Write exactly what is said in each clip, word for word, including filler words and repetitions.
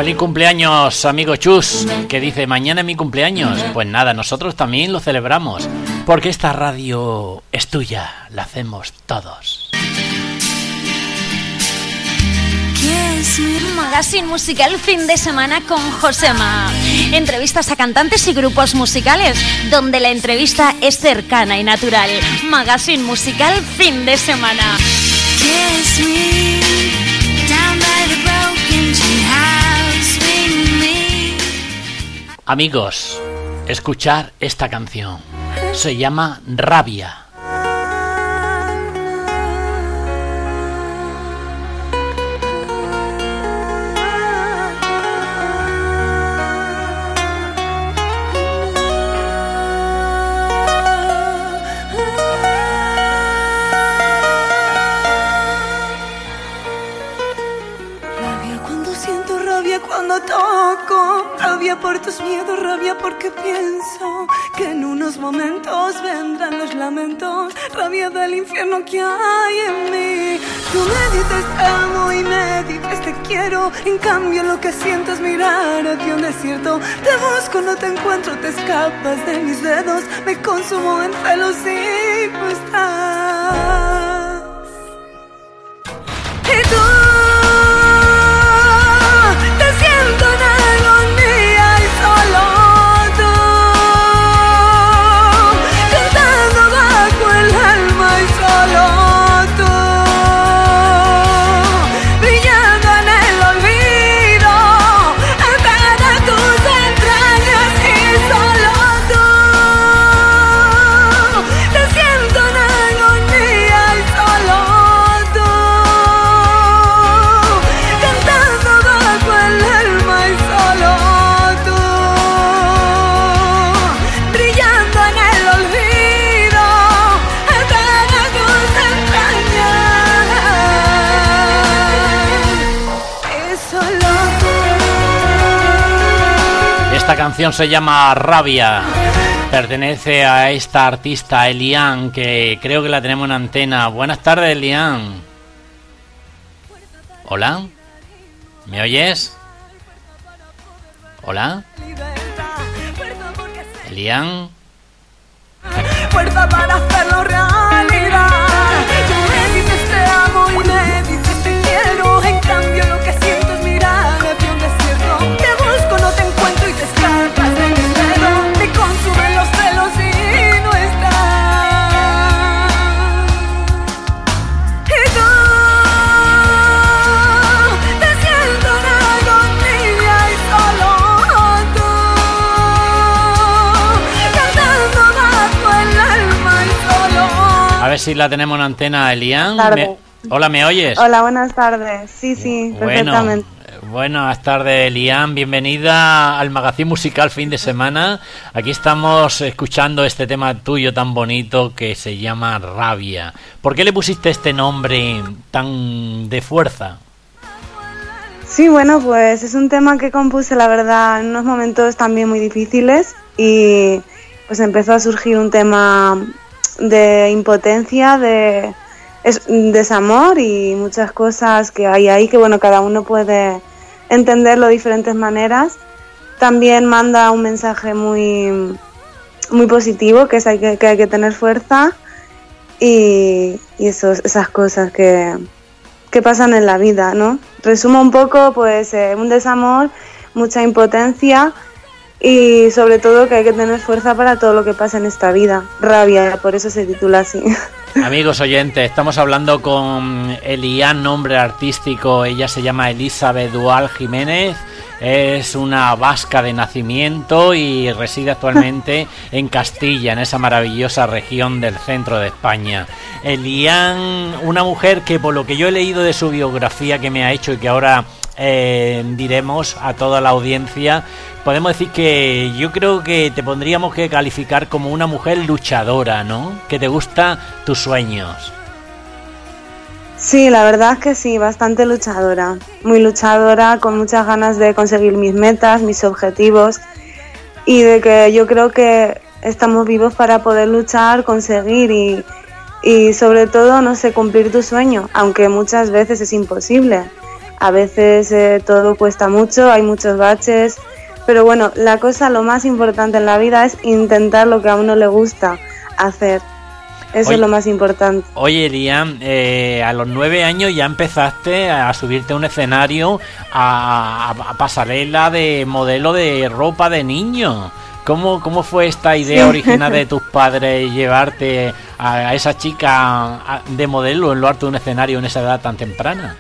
Feliz cumpleaños, amigo Chus, que dice, mañana es mi cumpleaños. Pues nada, nosotros también lo celebramos, porque esta radio es tuya, la hacemos todos. Magazine musical fin de semana con Josema. Entrevistas a cantantes y grupos musicales, donde la entrevista es cercana y natural. Magazine musical fin de semana. Amigos, escuchar esta canción. Se llama Rabia. Toco, rabia por tus miedos, rabia porque pienso que en unos momentos vendrán los lamentos, rabia del infierno que hay en mí. Tú me dices te amo y me dices te quiero, en cambio lo que siento es mirar hacia un desierto. Te busco, no te encuentro, te escapas de mis dedos, me consumo en celos y no estás. Y tú Esta canción se llama Rabia. Pertenece a esta artista Elian, que creo que la tenemos en antena. Buenas tardes, Elian. ¿Hola? ¿Me oyes? ¿Hola? Elian. Fuerza para hacerlo realidad. Tú me dices te amo y me dices te quiero, en cambio lo que siento es mirar hacia un desierto. Te busco, no te encuentro y te escapas de mis dedos, me consumen los celos y no estás. Y tú te siento en agonía y solo tú cantando bajo el alma y solo. A ver si la tenemos en antena, Elian. Me... Hola, ¿me oyes? Hola, buenas tardes. Sí, sí, bueno, perfectamente. Buenas tardes, Elian. Bienvenida al Magazine Musical fin de semana. Aquí estamos escuchando este tema tuyo tan bonito que se llama Rabia. ¿Por qué le pusiste este nombre tan de fuerza? Sí, bueno, pues es un tema que compuse, la verdad, en unos momentos también muy difíciles y pues empezó a surgir un tema de impotencia, de es, desamor y muchas cosas que hay ahí que, bueno, cada uno puede entenderlo de diferentes maneras. También manda un mensaje muy, muy positivo, que es hay que, que hay que tener fuerza y, y esos, esas cosas que, que pasan en la vida, ¿no? Resumo un poco, pues, eh, un desamor, mucha impotencia y sobre todo que hay que tener fuerza para todo lo que pasa en esta vida. Rabia, por eso se titula así. Amigos oyentes, estamos hablando con Elian, nombre artístico. Ella se llama Elizabeth Dual Jiménez. Es una vasca de nacimiento y reside actualmente en Castilla, en esa maravillosa región del centro de España. Elian, una mujer que, por lo que yo he leído de su biografía que me ha hecho y que ahora eh, diremos a toda la audiencia, podemos decir que yo creo que te pondríamos que calificar como una mujer luchadora, ¿no? Que te gustan tus sueños. Sí, la verdad es que sí, bastante luchadora, muy luchadora, con muchas ganas de conseguir mis metas, mis objetivos y de que yo creo que estamos vivos para poder luchar, conseguir y, y sobre todo, no sé, cumplir tu sueño, aunque muchas veces es imposible. A veces eh, todo cuesta mucho, hay muchos baches, pero bueno, la cosa, lo más importante en la vida es intentar lo que a uno le gusta hacer. Eso oye, es lo más importante. Oye, Elian, eh, a los nueve años ya empezaste a subirte a un escenario a, a pasarela de modelo de ropa de niño. ¿Cómo, cómo fue esta idea sí. original de tus padres llevarte a, a esa chica de modelo en lo alto de un escenario en esa edad tan temprana?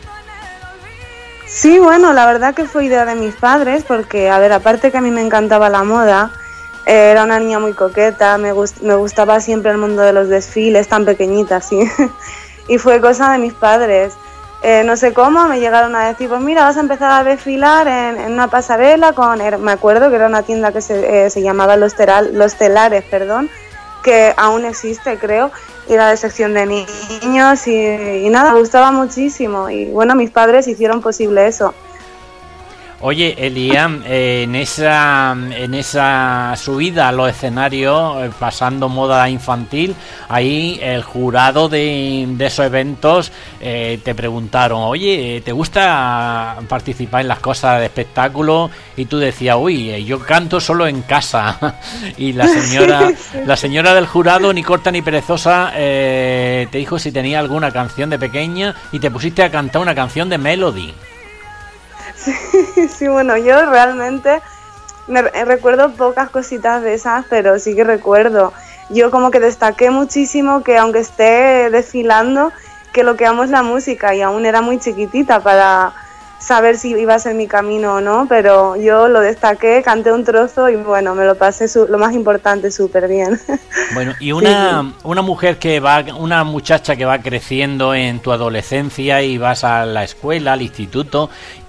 Sí, bueno, la verdad que fue idea de mis padres porque, a ver, aparte que a mí me encantaba la moda, eh, era una niña muy coqueta, me, gust- me gustaba siempre el mundo de los desfiles, tan pequeñita, sí, y fue cosa de mis padres. Eh, no sé cómo, me llegaron a decir, pues mira, vas a empezar a desfilar en, en una pasarela con, era, me acuerdo que era una tienda que se, eh, se llamaba Los, Teral, Los Telares, perdón, que aún existe, creo, y era de sección de niños y, y nada, me gustaba muchísimo y bueno, mis padres hicieron posible eso. Oye, Elian, eh, en esa en esa subida a los escenarios, eh, pasando moda infantil, ahí el jurado de, de esos eventos eh, te preguntaron, oye, ¿te gusta participar en las cosas de espectáculo? Y tú decías, uy, yo canto solo en casa. Y la señora la señora del jurado, ni corta ni perezosa, eh, te dijo si tenía alguna canción de pequeña y te pusiste a cantar una canción de Melody. Sí, sí, bueno, yo realmente me recuerdo pocas cositas de esas, pero sí que recuerdo. Yo como que destaqué muchísimo que aunque esté desfilando, que lo que amo es la música y aún era muy chiquitita para saber si iba a ser mi camino o no, pero yo lo destaqué, canté un trozo y bueno, me lo pasé su- lo más importante súper bien. Bueno, y una, sí. una mujer que va, una muchacha que va creciendo en tu adolescencia y vas a la escuela, al instituto,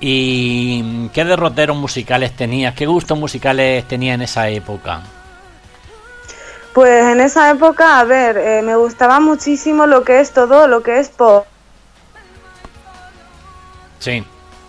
y ¿qué derroteros musicales tenías? ¿Qué gustos musicales tenías en esa época? Pues en esa época, a ver, eh, me gustaba muchísimo lo que es todo, lo que es pop. Sí.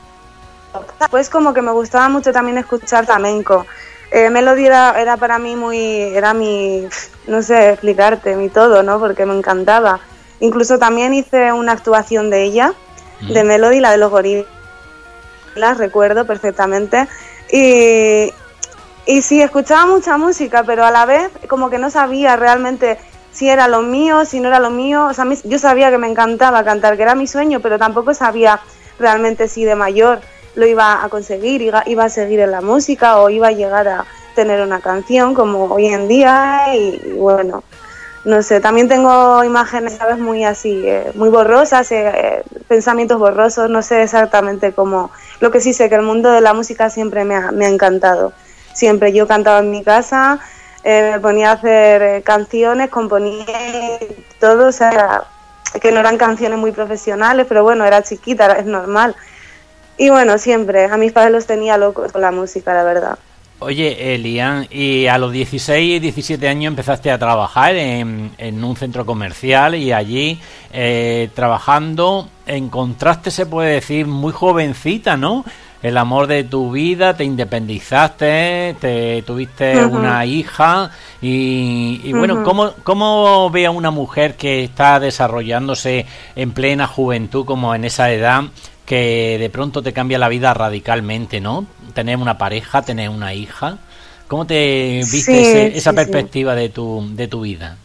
Pues como que me gustaba mucho también escuchar flamenco. Eh, Melody era, era para mí muy, era mi, no sé explicarte, mi todo, ¿no? Porque me encantaba. Incluso también hice una actuación de ella, mm. de Melody, la de los gorilas, recuerdo perfectamente. Y, y sí, escuchaba mucha música, pero a la vez como que no sabía realmente si era lo mío, si no era lo mío. O sea, yo sabía que me encantaba cantar, que era mi sueño, pero tampoco sabía realmente si de mayor lo iba a conseguir, iba, iba a seguir en la música o iba a llegar a tener una canción como hoy en día y, y bueno, no sé, también tengo imágenes, ¿sabes? Muy así, eh, muy borrosas, eh, pensamientos borrosos, no sé exactamente cómo. Lo que sí sé que el mundo de la música siempre me ha, me ha encantado, siempre. Yo cantaba en mi casa, eh, me ponía a hacer eh, canciones, componía todo, o sea, que no eran canciones muy profesionales, pero bueno, era chiquita, es normal. Y bueno, siempre, a mis padres los tenía locos con la música, la verdad. Oye, Elian, y a los dieciséis, diecisiete años empezaste a trabajar en, en un centro comercial y allí, eh, trabajando, encontraste, se puede decir, muy jovencita, ¿no? El amor de tu vida, te independizaste, te tuviste uh-huh. una hija y, y bueno, uh-huh. ¿cómo, ¿cómo ve a una mujer que está desarrollándose en plena juventud como en esa edad, que de pronto te cambia la vida radicalmente, ¿no? Tener una pareja, tener una hija. ¿Cómo te viste sí, ese, esa sí, perspectiva sí. de tu de tu vida?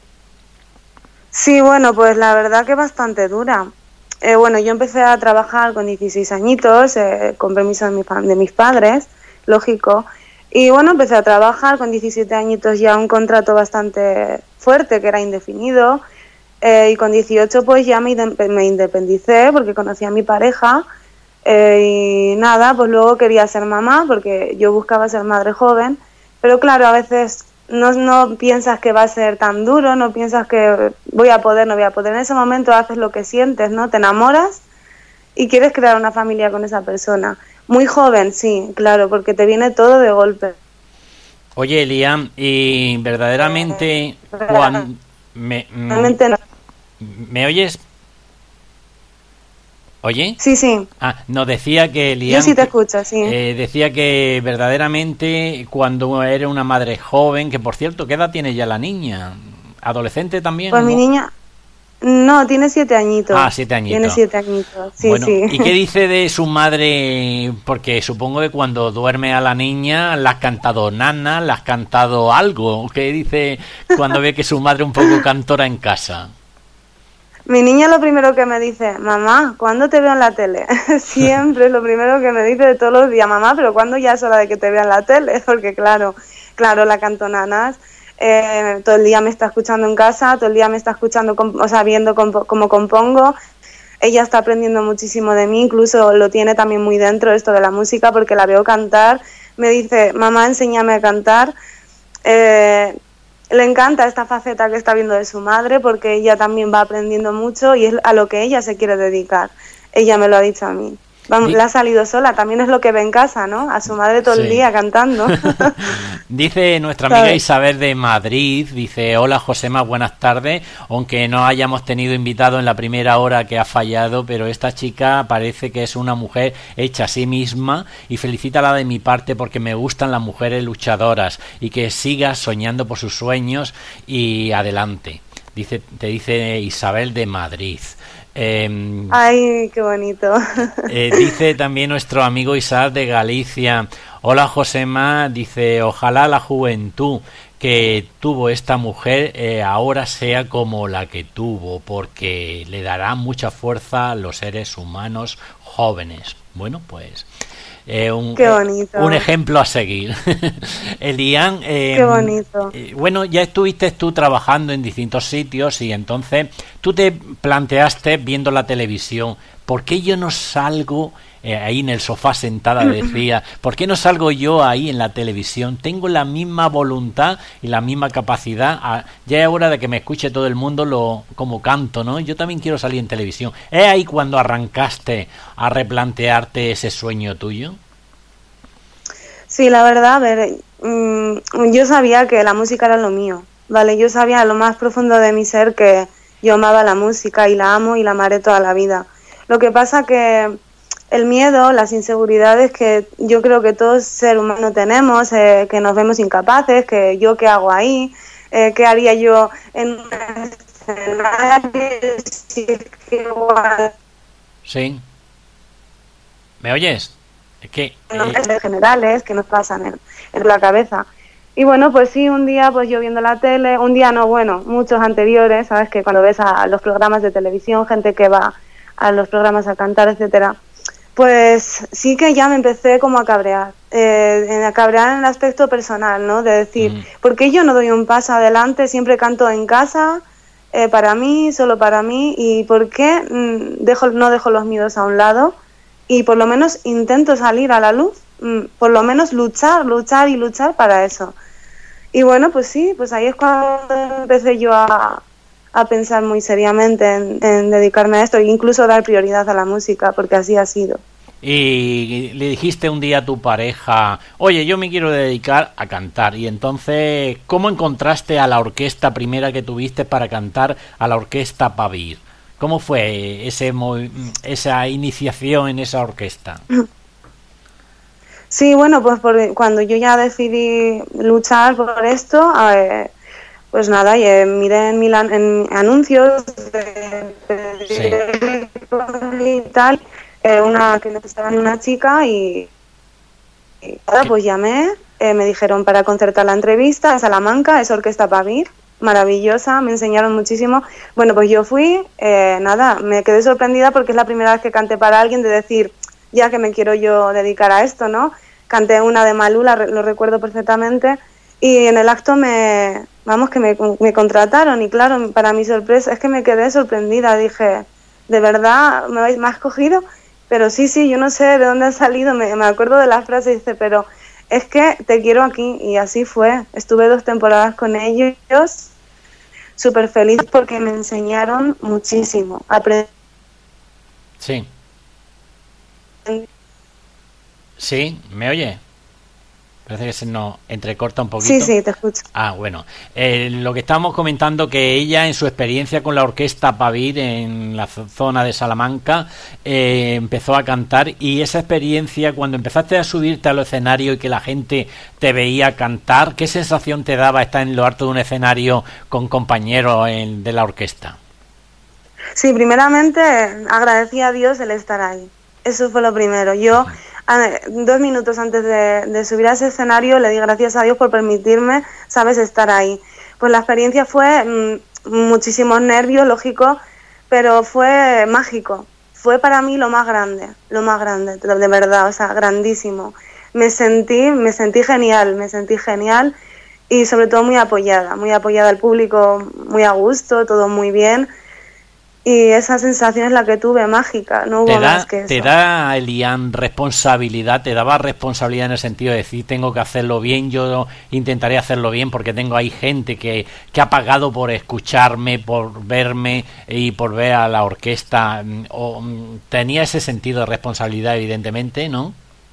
Sí, bueno, pues la verdad que bastante dura. Eh, bueno, yo empecé a trabajar con dieciséis añitos, eh, con permiso de, mi, de mis padres, lógico. Y bueno, empecé a trabajar con diecisiete añitos, ya un contrato bastante fuerte, que era indefinido. Eh, y con dieciocho pues ya me, me independicé porque conocí a mi pareja eh, y nada, pues luego quería ser mamá porque yo buscaba ser madre joven, pero claro, a veces no, no piensas que va a ser tan duro, no piensas que voy a poder, no voy a poder. En ese momento haces lo que sientes, ¿no? Te enamoras y quieres crear una familia con esa persona. Muy joven, sí, claro, porque te viene todo de golpe. Oye, Elian, y verdaderamente eh, cuando... Me, Realmente no. ¿Me oyes? ¿Oye? Sí, sí. Ah, nos decía que Elian, yo sí te escucho, sí. Eh, decía que verdaderamente cuando eres una madre joven, que por cierto, ¿qué edad tiene ya la niña? ¿Adolescente también? Pues ¿no? mi niña, No, tiene siete añitos. Ah, siete añitos. Tiene siete añitos, sí, bueno, sí. ¿y qué dice de su madre? Porque supongo que cuando duerme a la niña le has cantado nana, le has cantado algo. ¿Qué dice cuando ve que su madre es un poco cantora en casa? Mi niña lo primero que me dice, mamá, ¿cuándo te veo en la tele? Siempre es lo primero que me dice de todos los días, mamá, pero ¿cuándo ya es hora de que te vea en la tele? Porque claro, claro, la canto nanas. Eh, todo el día me está escuchando en casa, todo el día me está escuchando, o sea, viendo comp- cómo compongo. Ella está aprendiendo muchísimo de mí, incluso lo tiene también muy dentro esto de la música, porque la veo cantar, me dice, mamá, enséñame a cantar. Eh, le encanta esta faceta que está viendo de su madre, porque ella también va aprendiendo mucho y es a lo que ella se quiere dedicar. Ella me lo ha dicho a mí. Vamos, le ha salido sola, también es lo que ve en casa, ¿no? A su madre todo sí. el día cantando. Dice nuestra amiga Isabel de Madrid, dice, hola Josema, buenas tardes, aunque no hayamos tenido invitado en la primera hora que ha fallado, pero esta chica parece que es una mujer hecha a sí misma y felicítala de mi parte porque me gustan las mujeres luchadoras y que sigas soñando por sus sueños y adelante. Dice, te dice Isabel de Madrid. Eh, Ay, qué bonito. Eh, dice también nuestro amigo Isaac de Galicia, hola Josema, dice, ojalá la juventud que tuvo esta mujer eh, ahora sea como la que tuvo, porque le dará mucha fuerza a los seres humanos jóvenes. Bueno, pues... Eh, un, Qué bonito. Eh, un ejemplo a seguir. Elian, eh, qué bonito. Eh, bueno, ya estuviste tú trabajando en distintos sitios y entonces tú te planteaste viendo la televisión, ¿por qué yo no salgo eh, ahí en el sofá sentada? Decía, ¿por qué no salgo yo ahí en la televisión? Tengo la misma voluntad y la misma capacidad. A, ya es hora de que me escuche todo el mundo lo como canto, ¿no? Yo también quiero salir en televisión. ¿Es ahí cuando arrancaste a replantearte ese sueño tuyo? Sí, la verdad, a ver, mmm, yo sabía que la música era lo mío, ¿vale? Yo sabía en lo más profundo de mi ser que yo amaba la música y la amo y la amaré toda la vida. Lo que pasa que el miedo, las inseguridades que yo creo que todo ser humano tenemos, eh, que nos vemos incapaces, que yo qué hago ahí, eh, qué haría yo en un escenario, si es que igual... Sí. ¿Me oyes? Es que... Eh... generales que nos pasan en, en la cabeza. Y bueno, pues sí, un día pues yo viendo la tele, un día no, bueno, muchos anteriores, sabes que cuando ves a los programas de televisión, gente que va a los programas a cantar, etcétera, pues sí que ya me empecé como a cabrear, eh, a cabrear en el aspecto personal, ¿no? De decir, mm. ¿por qué yo no doy un paso adelante? Siempre canto en casa, eh, para mí, solo para mí, y ¿por qué mm, dejo, no dejo los miedos a un lado? Y por lo menos intento salir a la luz, mm, por lo menos luchar, luchar y luchar para eso. Y bueno, pues sí, pues ahí es cuando empecé yo a, a pensar muy seriamente en, en dedicarme a esto e incluso dar prioridad a la música, porque así ha sido. Y le dijiste un día a tu pareja, oye, yo me quiero dedicar a cantar. Y entonces, ¿cómo encontraste a la orquesta primera que tuviste para cantar, a la orquesta Pavir? ¿Cómo fue ese esa iniciación en esa orquesta? Sí, bueno, pues por, cuando yo ya decidí luchar por esto, eh, pues nada, eh, miré en, Milán, en anuncios de, de, sí. y tal, eh, una que necesitaban una chica y, y nada, pues llamé, eh, me dijeron para concertar la entrevista en Salamanca, es Orquesta Pavir, maravillosa, me enseñaron muchísimo. Bueno, pues yo fui, eh, nada, me quedé sorprendida porque es la primera vez que canté para alguien, de decir, ya que me quiero yo dedicar a esto, ¿no? Canté una de Malú, la, lo recuerdo perfectamente, y en el acto me, vamos, que me, me contrataron, y claro, para mi sorpresa, es que me quedé sorprendida, dije, ¿de verdad me, habéis, me has cogido? Pero sí, sí, yo no sé de dónde ha salido, me, me acuerdo de la frase, dice, pero es que te quiero aquí, y así fue, estuve dos temporadas con ellos, súper feliz porque me enseñaron muchísimo, aprendí. Sí. Sí, ¿me oye? Parece que se nos entrecorta un poquito. Sí, sí, te escucho. Ah, bueno. Eh, lo que estábamos comentando, que ella en su experiencia con la orquesta Pavir en la zona de Salamanca eh, empezó a cantar, y esa experiencia cuando empezaste a subirte al escenario y que la gente te veía cantar, ¿qué sensación te daba estar en lo alto de un escenario con compañeros en, de la orquesta? Sí, primeramente agradecí a Dios el estar ahí. Eso fue lo primero. Yo, a, dos minutos antes de, de subir a ese escenario, le di gracias a Dios por permitirme, sabes, estar ahí. Pues la experiencia fue mmm, muchísimos nervios, lógico, pero fue mágico. Fue para mí lo más grande, lo más grande, de verdad, o sea, grandísimo. Me sentí, me sentí genial, me sentí genial y sobre todo muy apoyada, muy apoyada al público, muy a gusto, todo muy bien. Y esa sensación es la que tuve, mágica, no hubo ¿Te da, más que eso. ¿Te da, Elian, responsabilidad? ¿Te daba responsabilidad en el sentido de decir, tengo que hacerlo bien, yo intentaré hacerlo bien porque tengo ahí gente que, que ha pagado por escucharme, por verme y por ver a la orquesta? O, ¿tenía ese sentido de responsabilidad, evidentemente, no?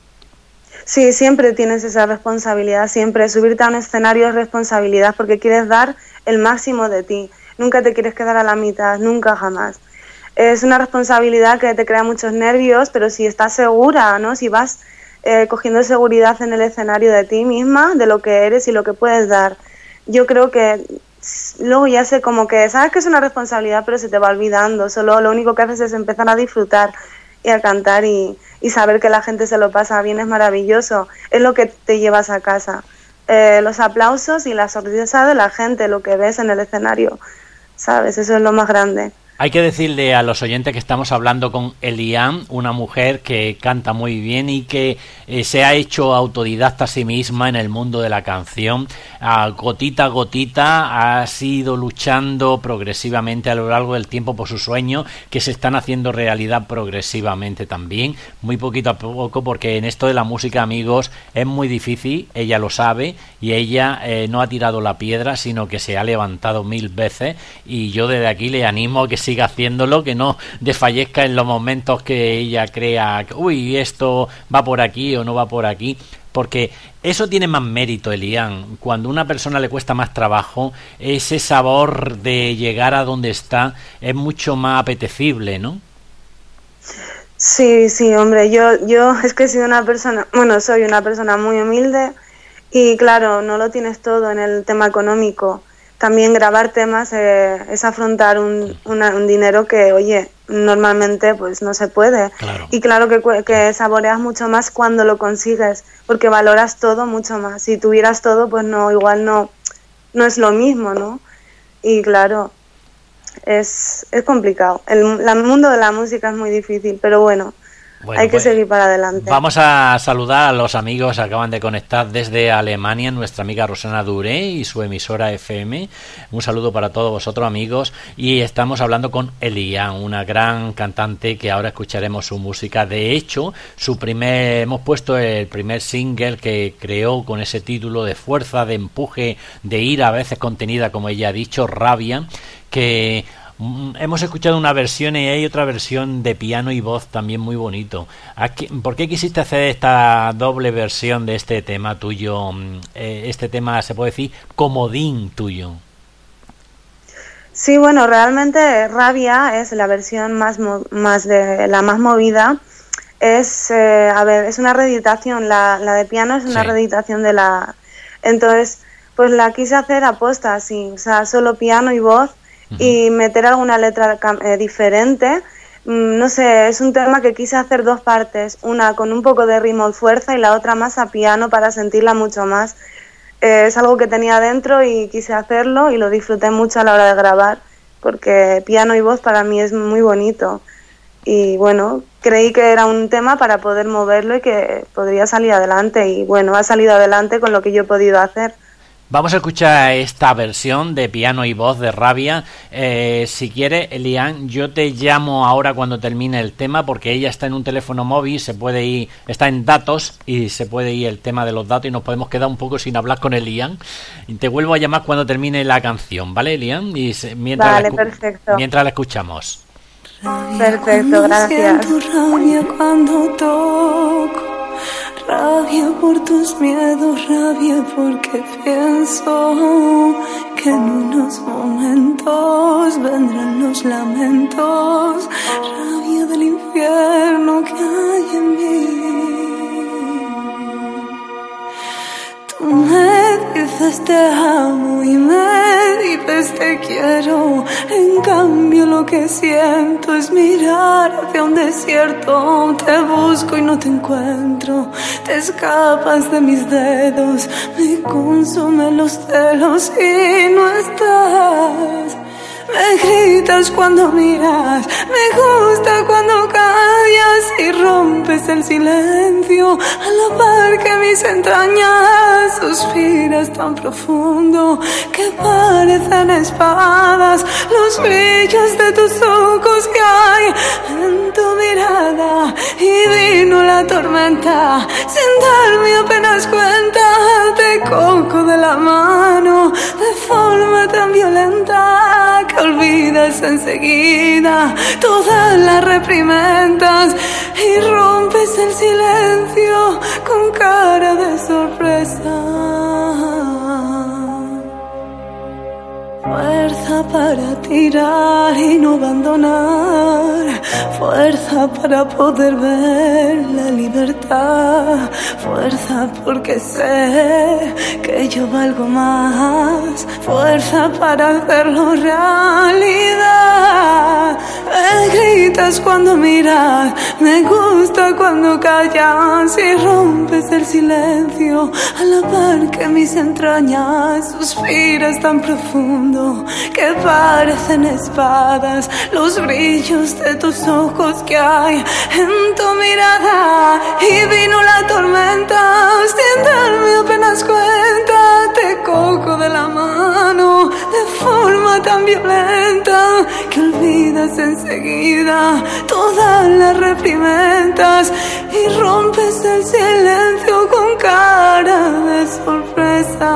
Sí, siempre tienes esa responsabilidad, siempre. Subirte a un escenario es responsabilidad porque quieres dar el máximo de ti. Nunca te quieres quedar a la mitad, nunca, jamás. Es una responsabilidad que te crea muchos nervios, pero si estás segura, ¿no? Si vas eh, cogiendo seguridad en el escenario de ti misma, de lo que eres y lo que puedes dar, yo creo que luego ya sé como que, sabes que es una responsabilidad, pero se te va olvidando. Solo lo único que haces es empezar a disfrutar y a cantar y, y saber que la gente se lo pasa bien, es maravilloso. Es lo que te llevas a casa. Eh, los aplausos y la sonrisa de la gente, lo que ves en el escenario, ¿sabes? Eso es lo más grande. Hay que decirle a los oyentes que estamos hablando con Elian, una mujer que canta muy bien y que eh, se ha hecho autodidacta a sí misma en el mundo de la canción. A gotita a gotita ha sido luchando progresivamente a lo largo del tiempo por sus sueños, que se están haciendo realidad progresivamente también, muy poquito a poco, porque en esto de la música, amigos, es muy difícil, ella lo sabe, y ella eh, no ha tirado la piedra, sino que se ha levantado mil veces, y yo desde aquí le animo a que siga haciéndolo, que no desfallezca en los momentos que ella crea que, uy, esto va por aquí o no va por aquí, porque eso tiene más mérito, Elian. Cuando a una persona le cuesta más trabajo, ese sabor de llegar a donde está es mucho más apetecible, ¿no? Sí, sí, hombre, yo, yo es que he sido una persona, bueno, soy una persona muy humilde y claro, no lo tienes todo en el tema económico. También grabar temas eh, es afrontar un, una, un dinero que, oye, normalmente pues no se puede. Claro. Y claro que, que saboreas mucho más cuando lo consigues, porque valoras todo mucho más. Si tuvieras todo, pues no, igual no, no es lo mismo, ¿no? Y claro, es, es complicado. El, el mundo de la música es muy difícil, pero bueno. Bueno, hay que pues, seguir para adelante. Vamos a saludar a los amigos que acaban de conectar desde Alemania, nuestra amiga Rosana Duré y su emisora F M. Un saludo para todos vosotros, amigos. Y estamos hablando con Elian, una gran cantante que ahora escucharemos su música. De hecho, su primer hemos puesto el primer single que creó con ese título de fuerza, de empuje, de ira, a veces contenida, como ella ha dicho, rabia, que hemos escuchado una versión y hay otra versión de piano y voz también muy bonito. ¿Por qué quisiste hacer esta doble versión de este tema tuyo? Este tema, se puede decir, comodín tuyo. Sí, bueno, realmente Rabia es la versión más, más de la más movida. Es, eh, a ver, es una reeditación. La, la de piano es una sí. reeditación de la. Entonces, pues la quise hacer aposta, así, o sea, solo piano y voz. Y meter alguna letra eh, diferente. Mm, no sé, es un tema que quise hacer dos partes, una con un poco de ritmo y fuerza y la otra más a piano para sentirla mucho más. Eh, es algo que tenía dentro y quise hacerlo y lo disfruté mucho a la hora de grabar, porque piano y voz para mí es muy bonito. Y bueno, creí que era un tema para poder moverlo y que podría salir adelante. Y bueno, ha salido adelante con lo que yo he podido hacer. Vamos a escuchar esta versión de piano y voz de Rabia. Eh, si quiere, Elian, yo te llamo ahora cuando termine el tema, porque ella está en un teléfono móvil, se puede ir, está en datos y se puede ir el tema de los datos y nos podemos quedar un poco sin hablar con Elian. Y te vuelvo a llamar cuando termine la canción, ¿vale, Elian? Y se, mientras vale, la, perfecto. Mientras la escuchamos. Perfecto, gracias. Rabia cuando toco. Rabia por tus miedos, rabia porque pienso que en unos momentos vendrán los lamentos, rabia del infierno que hay en mí. Tú me dices te amo y me dices te te quiero. En cambio lo que siento es mirar hacia un desierto. Te busco y no te encuentro. Te escapas de mis dedos. Me consumen los celos y no estás. Me gritas cuando miras, me gusta cuando callas y rompes el silencio. A la par que mis entrañas suspiras tan profundo que parecen espadas los brillos de tus ojos que hay en tu mirada. Y vino la tormenta sin darme apenas cuenta. Te cojo de la mano de forma tan violenta que olvidas enseguida todas las reprimendas y rompes el silencio con cara de sorpresa. Fuerza para tirar y no abandonar, fuerza para poder ver la libertad, fuerza porque sé que yo valgo más, fuerza para hacerlo realidad. Me gritas cuando miras, me gusta cuando callas y rompes el silencio. A la par que mis entrañas suspiras tan profundo que parecen espadas los brillos de tus ojos que hay en tu mirada. Y vino la tormenta sin darme apenas cuenta. Te cojo de la mano de forma tan violenta que olvidas enseguida todas las reprimendas y rompes el silencio con cara de sorpresa.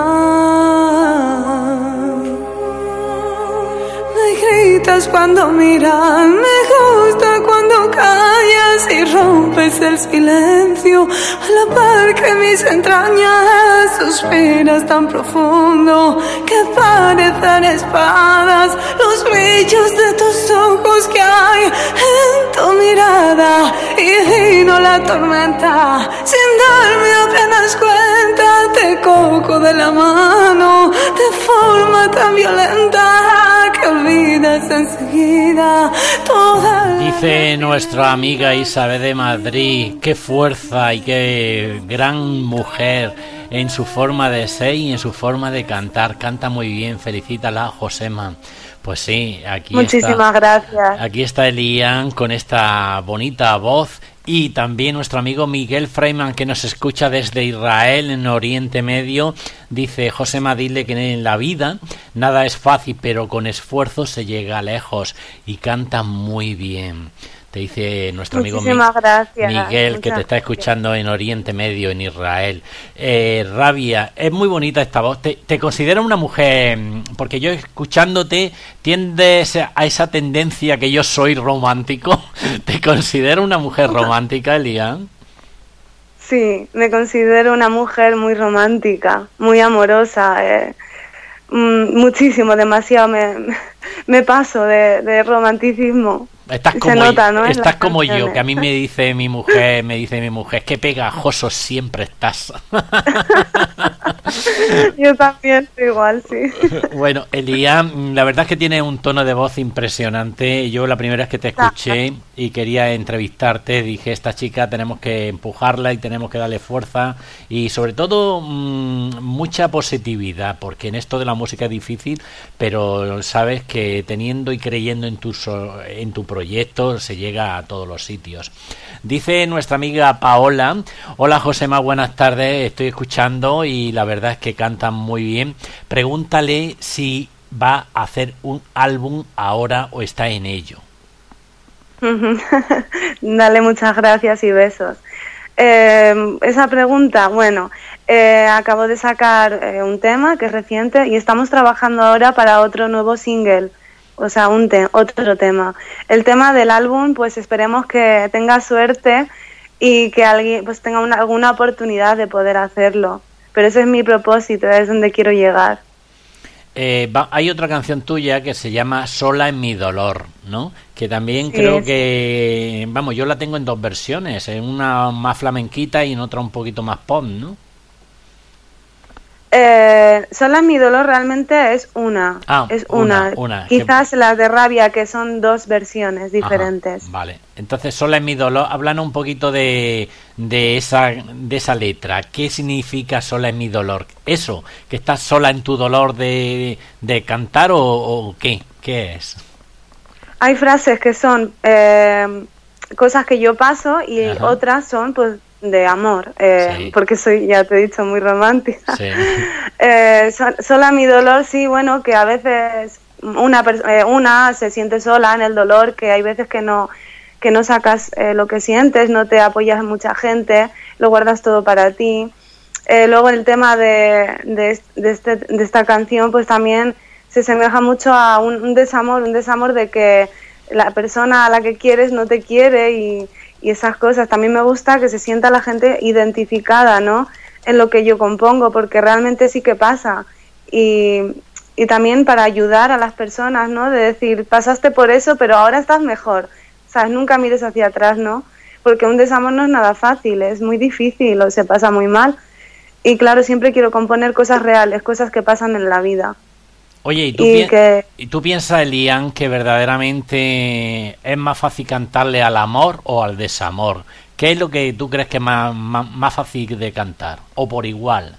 Me gritas cuando miras, me gusta cuando callas y rompes el silencio. A la par que mis entrañas suspiras tan profundo que parecen espadas los brillos de tus ojos que hay en tu mirada. Y vino la tormenta sin darme apenas cuenta. Te cojo de la mano de forma tan violenta que olvidas enseguida toda. Dice nuestra amiga Isabel de Madrid, qué fuerza y qué gran mujer en su forma de ser y en su forma de cantar. Canta muy bien, felicítala, Josema. Pues sí, aquí Muchísimas está, gracias. Aquí está Elian con esta bonita voz. Y también nuestro amigo Miguel Freiman, que nos escucha desde Israel, en Oriente Medio, dice: Josema, dile que en la vida nada es fácil, pero con esfuerzo se llega lejos. Y canta muy bien. Te dice nuestro amigo Muchísimas gracias. Miguel, Muchas que te está escuchando en Oriente Medio, en Israel. Eh, Rabia, es muy bonita esta voz. Te, te considero una mujer, porque yo escuchándote tiendes a esa tendencia que yo soy romántico. ¿Te considero una mujer romántica, Elian? Sí, me considero una mujer muy romántica, muy amorosa. Eh. Muchísimo, demasiado. Me, me paso de, de romanticismo. Estás Se como, nota, ¿no? estás como yo, canciones. que a mí me dice mi mujer, me dice mi mujer, qué pegajoso siempre estás. Yo también, igual, sí. Bueno, Elian, la verdad es que tiene un tono de voz impresionante. Yo la primera vez que te escuché y quería entrevistarte, dije, esta chica tenemos que empujarla y tenemos que darle fuerza y sobre todo mmm, mucha positividad, porque en esto de la música es difícil, pero sabes que teniendo y creyendo en tu, en tu proyecto se llega a todos los sitios. Dice nuestra amiga Paola: hola Josema, buenas tardes, estoy escuchando y la verdad es que cantan muy bien. Pregúntale si va a hacer un álbum ahora o está en ello. Dale muchas gracias y besos. Eh, esa pregunta, bueno, eh, acabo de sacar eh, un tema que es reciente y estamos trabajando ahora para otro nuevo single, o sea, un te- otro tema. El tema del álbum, pues esperemos que tenga suerte y que alguien pues tenga una, alguna oportunidad de poder hacerlo. Pero ese es mi propósito, es donde quiero llegar. Eh, va, hay otra canción tuya que se llama Sola en mi dolor, ¿no? Que también Sí, creo sí. que, vamos, yo la tengo en dos versiones, en una más flamenquita y en otra un poquito más pop, ¿no? Eh, sola en mi dolor realmente es una, ah, es una. una, una. Quizás que... las de rabia, que son dos versiones diferentes. Ajá, vale, entonces sola en mi dolor, háblanos un poquito de, de, esa, de esa letra. ¿Qué significa sola en mi dolor? ¿Eso? ¿Que estás sola en tu dolor de, de cantar o, o qué? ¿Qué es? Hay frases que son eh, cosas que yo paso y Ajá. otras son pues de amor, eh, sí. porque soy, ya te he dicho, muy romántica. Sí. eh, so, sola mi dolor, sí, bueno, que a veces una, eh, una se siente sola en el dolor, que hay veces que no, que no sacas eh, lo que sientes, no te apoyas en mucha gente, lo guardas todo para ti. Eh, luego el tema de, de, de, este, de esta canción, pues también se asemeja mucho a un, un desamor, un desamor de que la persona a la que quieres no te quiere y y esas cosas. También me gusta que se sienta la gente identificada, ¿no?, en lo que yo compongo, porque realmente sí que pasa. Y, y también para ayudar a las personas, ¿no?, de decir, pasaste por eso, pero ahora estás mejor. ¿Sabes? Nunca mires hacia atrás, ¿no? Porque un desamor no es nada fácil, es muy difícil o se pasa muy mal. Y claro, siempre quiero componer cosas reales, cosas que pasan en la vida. Oye, ¿y tú, y, pi- que... ¿y tú piensas, Elian, que verdaderamente es más fácil cantarle al amor o al desamor? ¿Qué es lo que tú crees que es más, más, más fácil de cantar? ¿O por igual?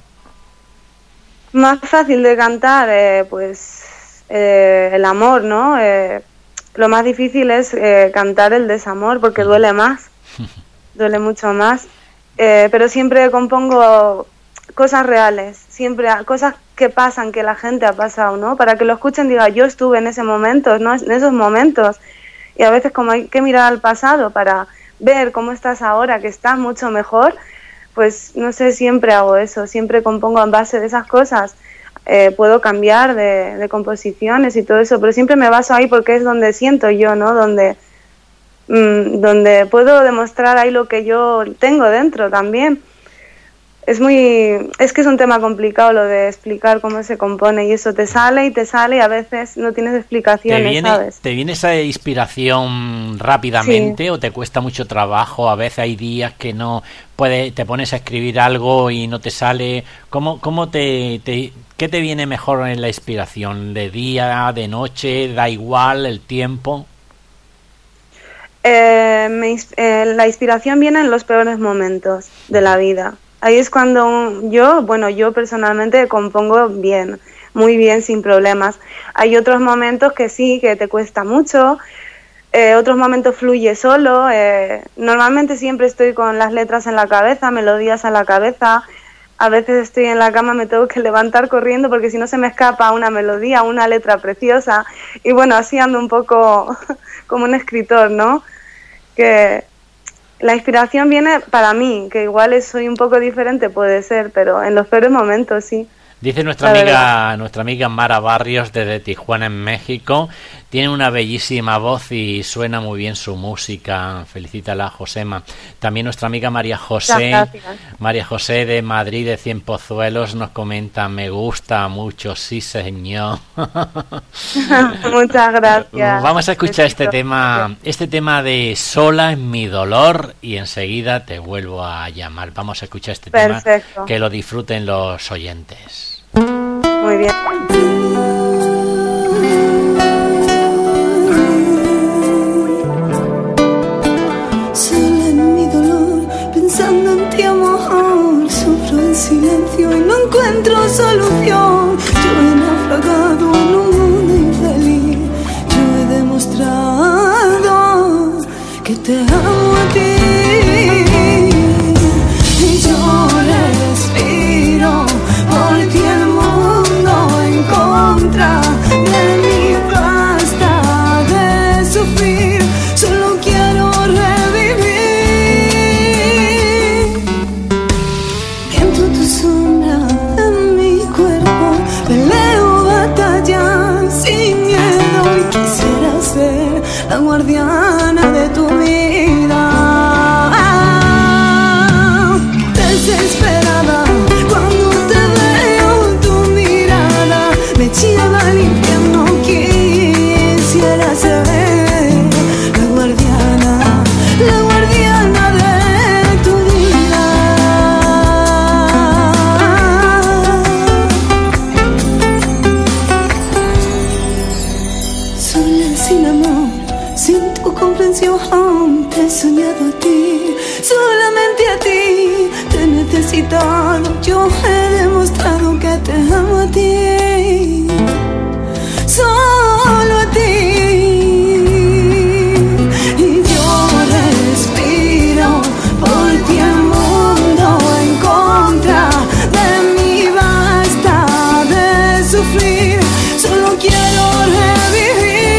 Más fácil de cantar, eh, pues eh, el amor, ¿no? Eh, lo más difícil es eh, cantar el desamor porque duele más, duele mucho más. Eh, pero siempre compongo cosas reales, siempre cosas que pasan, que la gente ha pasado, ¿no? Para que lo escuchen y diga, yo estuve en ese momento, ¿no?, en esos momentos. Y a veces como hay que mirar al pasado para ver cómo estás ahora, que estás mucho mejor, pues no sé, siempre hago eso, siempre compongo en base de esas cosas. Eh, puedo cambiar de, de composiciones y todo eso, pero siempre me baso ahí porque es donde siento yo, ¿no? Donde, mmm, donde puedo demostrar ahí lo que yo tengo dentro también. Es muy, es que es un tema complicado lo de explicar cómo se compone y eso te sale y te sale y a veces no tienes explicaciones, ¿Te viene, ¿sabes? ¿Te viene esa inspiración rápidamente sí. o te cuesta mucho trabajo? A veces hay días que no puedes, te pones a escribir algo y no te sale. ¿Cómo, cómo te, te, qué te viene mejor en la inspiración? ¿De día, de noche? ¿Da igual el tiempo? Eh, me, eh, la inspiración viene en los peores momentos de la vida. Ahí es cuando yo, bueno, yo personalmente compongo bien, muy bien, sin problemas. Hay otros momentos que sí, que te cuesta mucho, eh, otros momentos fluye solo. Eh, normalmente siempre estoy con las letras en la cabeza, melodías en la cabeza. A veces estoy en la cama, me tengo que levantar corriendo porque si no se me escapa una melodía, una letra preciosa. Y bueno, así ando un poco como un escritor, ¿no? Que... La inspiración viene para mí, que igual soy un poco diferente, puede ser, pero en los peores momentos sí. Dice nuestra amiga, verdad. nuestra amiga Mara Barrios desde Tijuana, en México. Tiene una bellísima voz y suena muy bien su música. Felicítala, Josema. También nuestra amiga María José, María José de Madrid, de Cien Pozuelos, nos comenta: me gusta mucho, sí señor. Muchas gracias. Vamos a escuchar este tema, este tema de Sola en mi dolor y enseguida te vuelvo a llamar. Vamos a escuchar este Perfecto. tema, que lo disfruten los oyentes. Muy bien. Sola en mi dolor, pensando en ti, amor, sufro en silencio y no encuentro solución. Yo he naufragado en un mundo infeliz, yo he demostrado que te amo a ti. Y yo respiro por ti el mundo en contra de mí, basta de sufrir, solo quiero revivir. Siento tu sombra en mi cuerpo, peleo batallas sin miedo y quisiera ser la guardiana de tu vida. a ti, solo a ti. Y yo respiro por ti el mundo en contra de mí, basta de sufrir, solo quiero revivir.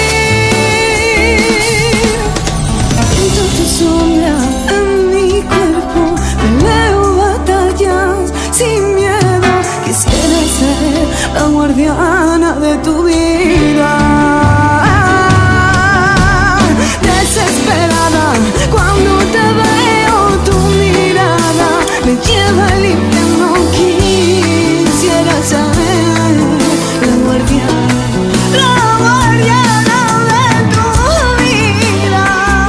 Siento tu sombra en mi cuerpo, peleo batallas sin miedo, quisiera ser la guardiana de tu vida. Desesperada cuando te veo, tu mirada me lleva al infierno, quisiera ser la guardiana, la guardiana de tu vida.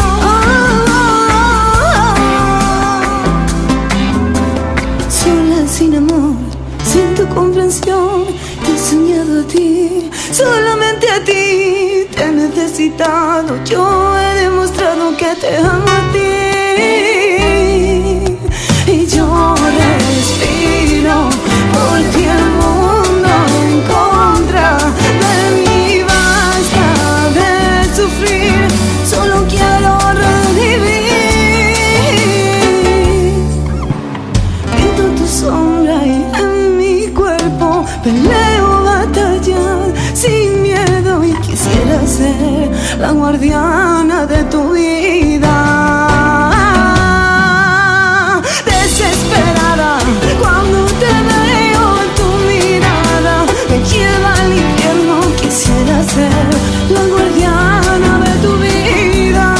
Oh, oh, oh. Sola sin amor, sin tu comprensión, te he soñado a ti, solamente a ti te he necesitado. Yo he demostrado que te amo a ti. Y yo respiro por ti el mundo en contra de mí, basta de sufrir, solo quiero revivir. Pinto tu sombra y en mi cuerpo peleo batallas sin miedo, y quisiera ser la guardiana de tu vida. Desesperada cuando te veo, tu mirada me lleva al infierno, quisiera ser la guardiana de tu vida.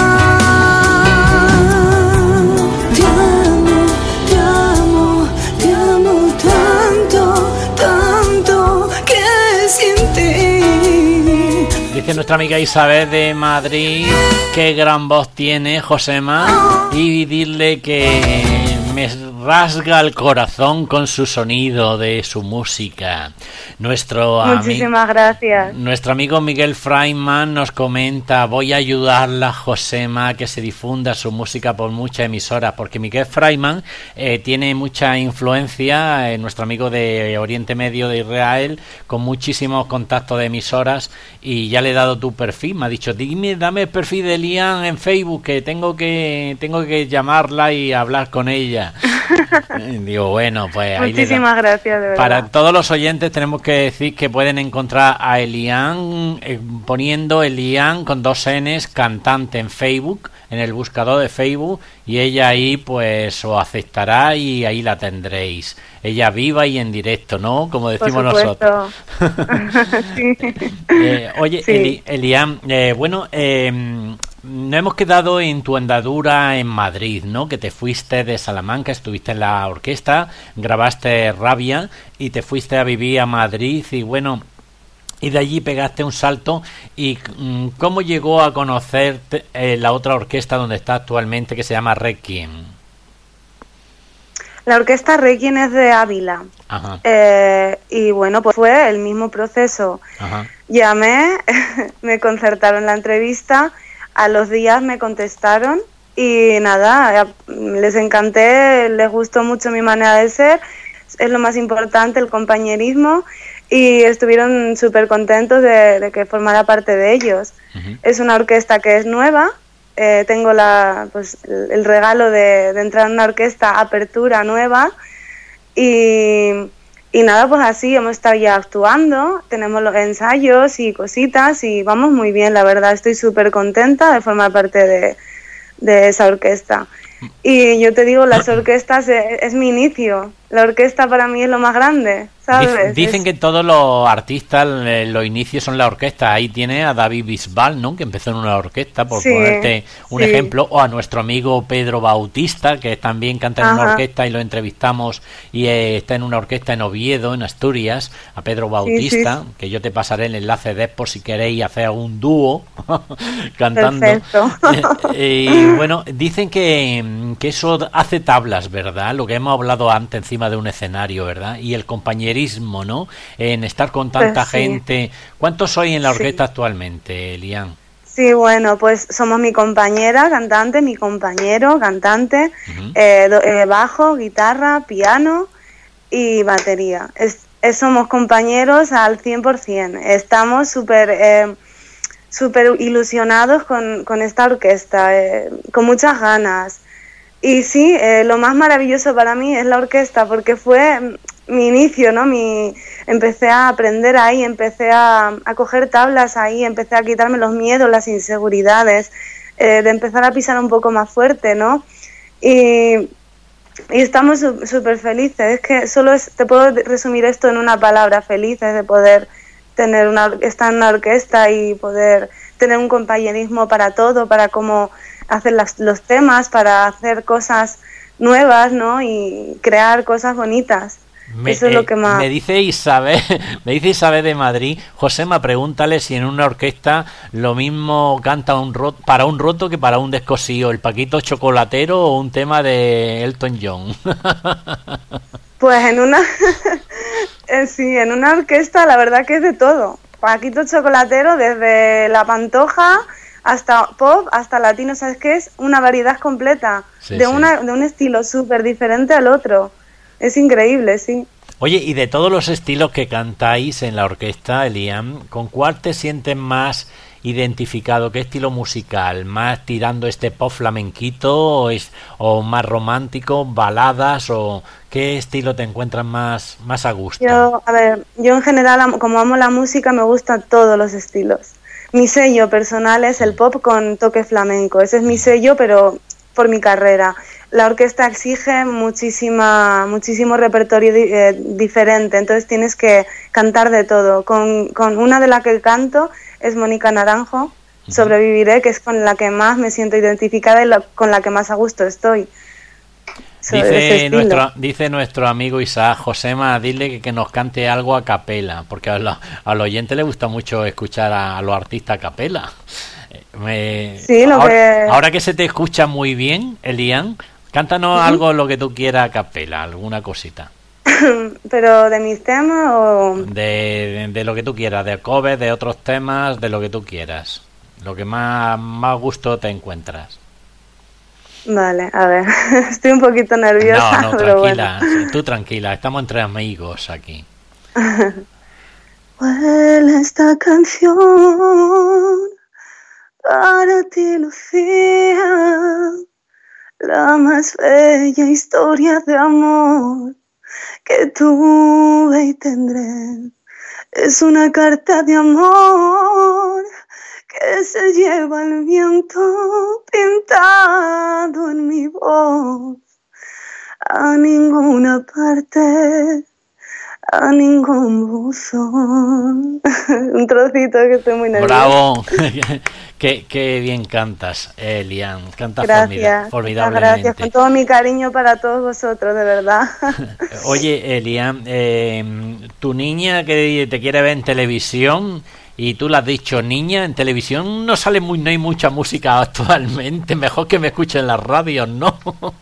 Te amo, te amo, te amo tanto, tanto que sin ti. Dice nuestra amiga Isabel de Madrid, qué gran voz tiene Josema, y dile que me rasga el corazón con su sonido de su música. Nuestro Muchísimas ami- gracias. Nuestro amigo Miguel Freiman nos comenta, voy a ayudarla, Josema, a que se difunda su música por muchas emisoras, porque Miguel Freiman eh, tiene mucha influencia, eh, nuestro amigo de Oriente Medio de Israel, con muchísimos contactos de emisoras, y ya le he dado tu perfil, me ha dicho, dime, dame el perfil de Lian en Facebook, que tengo que tengo que llamarla y hablar con ella. Digo, bueno, pues ahí muchísimas le gracias, de verdad. Para todos los oyentes tenemos que decir que pueden encontrar a Elian eh, poniendo Elian con dos N's cantante en Facebook, en el buscador de Facebook, y ella ahí pues os aceptará y ahí la tendréis. Ella viva y en directo, ¿no? Como decimos nosotros. Sí. eh, oye, Sí. Eli, Elian, eh, bueno, eh, no hemos quedado en tu andadura en Madrid, ¿no? Que te fuiste de Salamanca, estuviste en la orquesta, grabaste Rabia y te fuiste a vivir a Madrid y bueno, y de allí pegaste un salto. ¿Y cómo llegó a conocer eh, la otra orquesta donde está actualmente, que se llama Requiem? La orquesta Requiem es de Ávila. Ajá. Eh, y bueno, pues fue el mismo proceso. Ajá. Llamé, me concertaron la entrevista, a los días me contestaron y nada, les encanté, les gustó mucho mi manera de ser, es lo más importante, el compañerismo, y estuvieron súper contentos de, de que formara parte de ellos. Uh-huh. Es una orquesta que es nueva, eh, tengo la, pues, el, el regalo de, de entrar en una orquesta apertura nueva, y, y nada, pues así hemos estado ya actuando, tenemos los ensayos y cositas y vamos muy bien, la verdad, estoy súper contenta de formar parte de, de esa orquesta. Y yo te digo, las orquestas es, es mi inicio, la orquesta para mí es lo más grande, ¿sabes? Dicen es... que todos los artistas, los inicios son la orquesta. Ahí tiene a David Bisbal, ¿no? Que empezó en una orquesta, por sí, ponerte un sí. ejemplo, o a nuestro amigo Pedro Bautista, que también canta en Ajá. una orquesta y lo entrevistamos y eh, está en una orquesta en Oviedo, en Asturias, a Pedro Bautista, sí, sí. que yo te pasaré el enlace de por si queréis hacer un dúo cantando. Perfecto. eh, y bueno, dicen que, que eso hace tablas, ¿verdad? Lo que hemos hablado antes encima de un escenario, ¿verdad? Y el compañerismo, ¿no? En estar con tanta pues sí. gente. ¿Cuántos sois en la orquesta sí. actualmente, Lian? Sí, bueno, pues somos mi compañera cantante, mi compañero cantante, uh-huh. eh, eh, bajo, guitarra, piano y batería. Es eh, somos compañeros al cien por ciento. Estamos súper eh, súper ilusionados con, con esta orquesta, eh, con muchas ganas. Y sí, eh, lo más maravilloso para mí es la orquesta, porque fue mi inicio, ¿no? Mi, empecé a aprender ahí, empecé a, a coger tablas ahí, empecé a quitarme los miedos, las inseguridades, eh, de empezar a pisar un poco más fuerte, ¿no? Y, y estamos súper felices. Es que solo es, te puedo resumir esto en una palabra: felices de poder tener una, estar en una orquesta y poder tener un compañerismo para todo, para cómo hacer las, los temas, para hacer cosas nuevas, ¿no? Y crear cosas bonitas. Me, Eso es eh, lo que más... me dice Isabel, me dice Isabel de Madrid: Josema, pregúntale si en una orquesta lo mismo canta un ro para un roto que para un descosío, el Paquito Chocolatero o un tema de Elton John. Pues en una sí, en una orquesta la verdad que es de todo. Paquito Chocolatero, desde La Pantoja hasta pop, hasta latino, ¿sabes qué? Es una variedad completa, sí, de sí. una de un estilo súper diferente al otro. Es increíble, sí. Oye, y de todos los estilos que cantáis en la orquesta, Elian, ¿con cuál te sientes más identificado? ¿Qué estilo musical? ¿Más tirando este pop flamenquito o, es, o más romántico, baladas, o qué estilo te encuentras más, más a gusto? Yo, a ver, yo en general, como amo la música, me gustan todos los estilos. Mi sello personal es el pop con toque flamenco. Ese es mi sello, pero por mi carrera. La orquesta exige muchísima, muchísimo repertorio di eh, diferente, entonces tienes que cantar de todo. Con, con una de las que canto es Mónica Naranjo, uh-huh. Sobreviviré, que es con la que más me siento identificada y la, con la que más a gusto estoy. Dice nuestro, dice nuestro amigo Isaac: Josema, dile que, que nos cante algo a capela, porque a lo, al oyente le gusta mucho escuchar a, a los artistas a capela. Me, sí, lo ahora, que... ahora que se te escucha muy bien, Elian, cántanos uh-huh. algo, lo que tú quieras a capela, alguna cosita. ¿Pero de mis temas o...? De, de, de lo que tú quieras, de covers, de otros temas, de lo que tú quieras. Lo que más, más gusto te encuentras. Vale, a ver, estoy un poquito nerviosa. No, no, pero tranquila, bueno. Tú tranquila, estamos entre amigos aquí. Huele esta canción para ti, Lucía, la más bella historia de amor que tuve y tendré. Es una carta de amor que se lleva el viento pintado en mi voz. A ninguna parte, a ningún buzón. Un trocito que estoy muy nerviosa. Bravo. qué, qué bien cantas, Elian. Cantas gracias, formidablemente. Gracias, con todo mi cariño para todos vosotros, de verdad. Oye, Elian, eh, tu niña que te quiere ver en televisión, y tú le has dicho: niña, en televisión no sale muy, no hay mucha música actualmente, mejor que me escuchen en las radios, ¿no?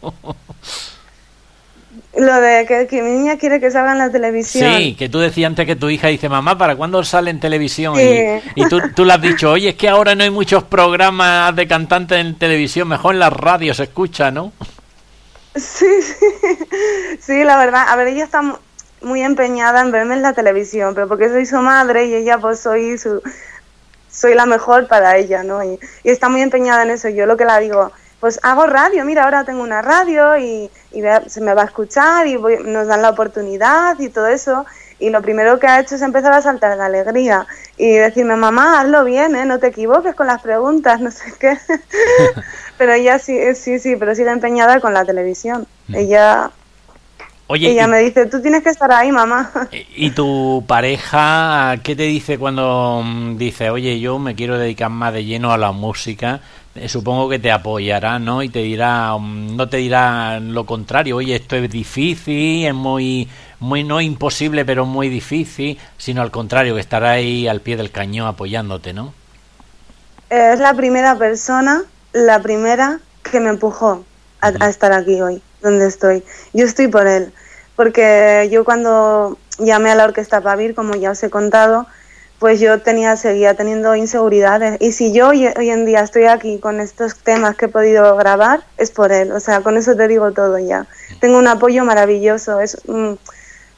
Lo de que, que mi niña quiere que salga en la televisión. Sí, que tú decías antes que tu hija dice: mamá, ¿para cuándo sale en televisión? Sí. Y, y tú, tú le has dicho: oye, es que ahora no hay muchos programas de cantantes en televisión, mejor en las radios se escucha, ¿no? Sí, sí, sí, la verdad. A ver, ella está muy empeñada en verme en la televisión, pero porque soy su madre y ella pues soy su soy la mejor para ella, ¿no? Y, y está muy empeñada en eso. Yo lo que la digo: pues hago radio, mira, ahora tengo una radio y, y se me va a escuchar y voy, nos dan la oportunidad y todo eso. Y lo primero que ha hecho es empezar a saltar de alegría y decirme: mamá, hazlo bien, ¿eh? No te equivoques con las preguntas, no sé qué. Pero ella sí, sí, sí, pero sigue empeñada con la televisión. Mm. Ella... Oye, ella y, me dice: tú tienes que estar ahí, mamá. ¿Y tu pareja qué te dice cuando dice: oye, yo me quiero dedicar más de lleno a la música? Eh, supongo que te apoyará, ¿no? Y te dirá, no te dirá lo contrario: oye, esto es difícil, es muy, muy no imposible, pero muy difícil, sino al contrario, que estará ahí al pie del cañón apoyándote, ¿no? Es la primera persona, la primera que me empujó a, a estar aquí hoy, donde estoy. Yo estoy por él, porque yo cuando llamé a la Orquesta Pavir, como ya os he contado, pues yo tenía seguía teniendo inseguridades. Y si yo hoy, hoy en día estoy aquí con estos temas que he podido grabar, es por él. O sea, con eso te digo todo ya. Tengo un apoyo maravilloso. Es, mm,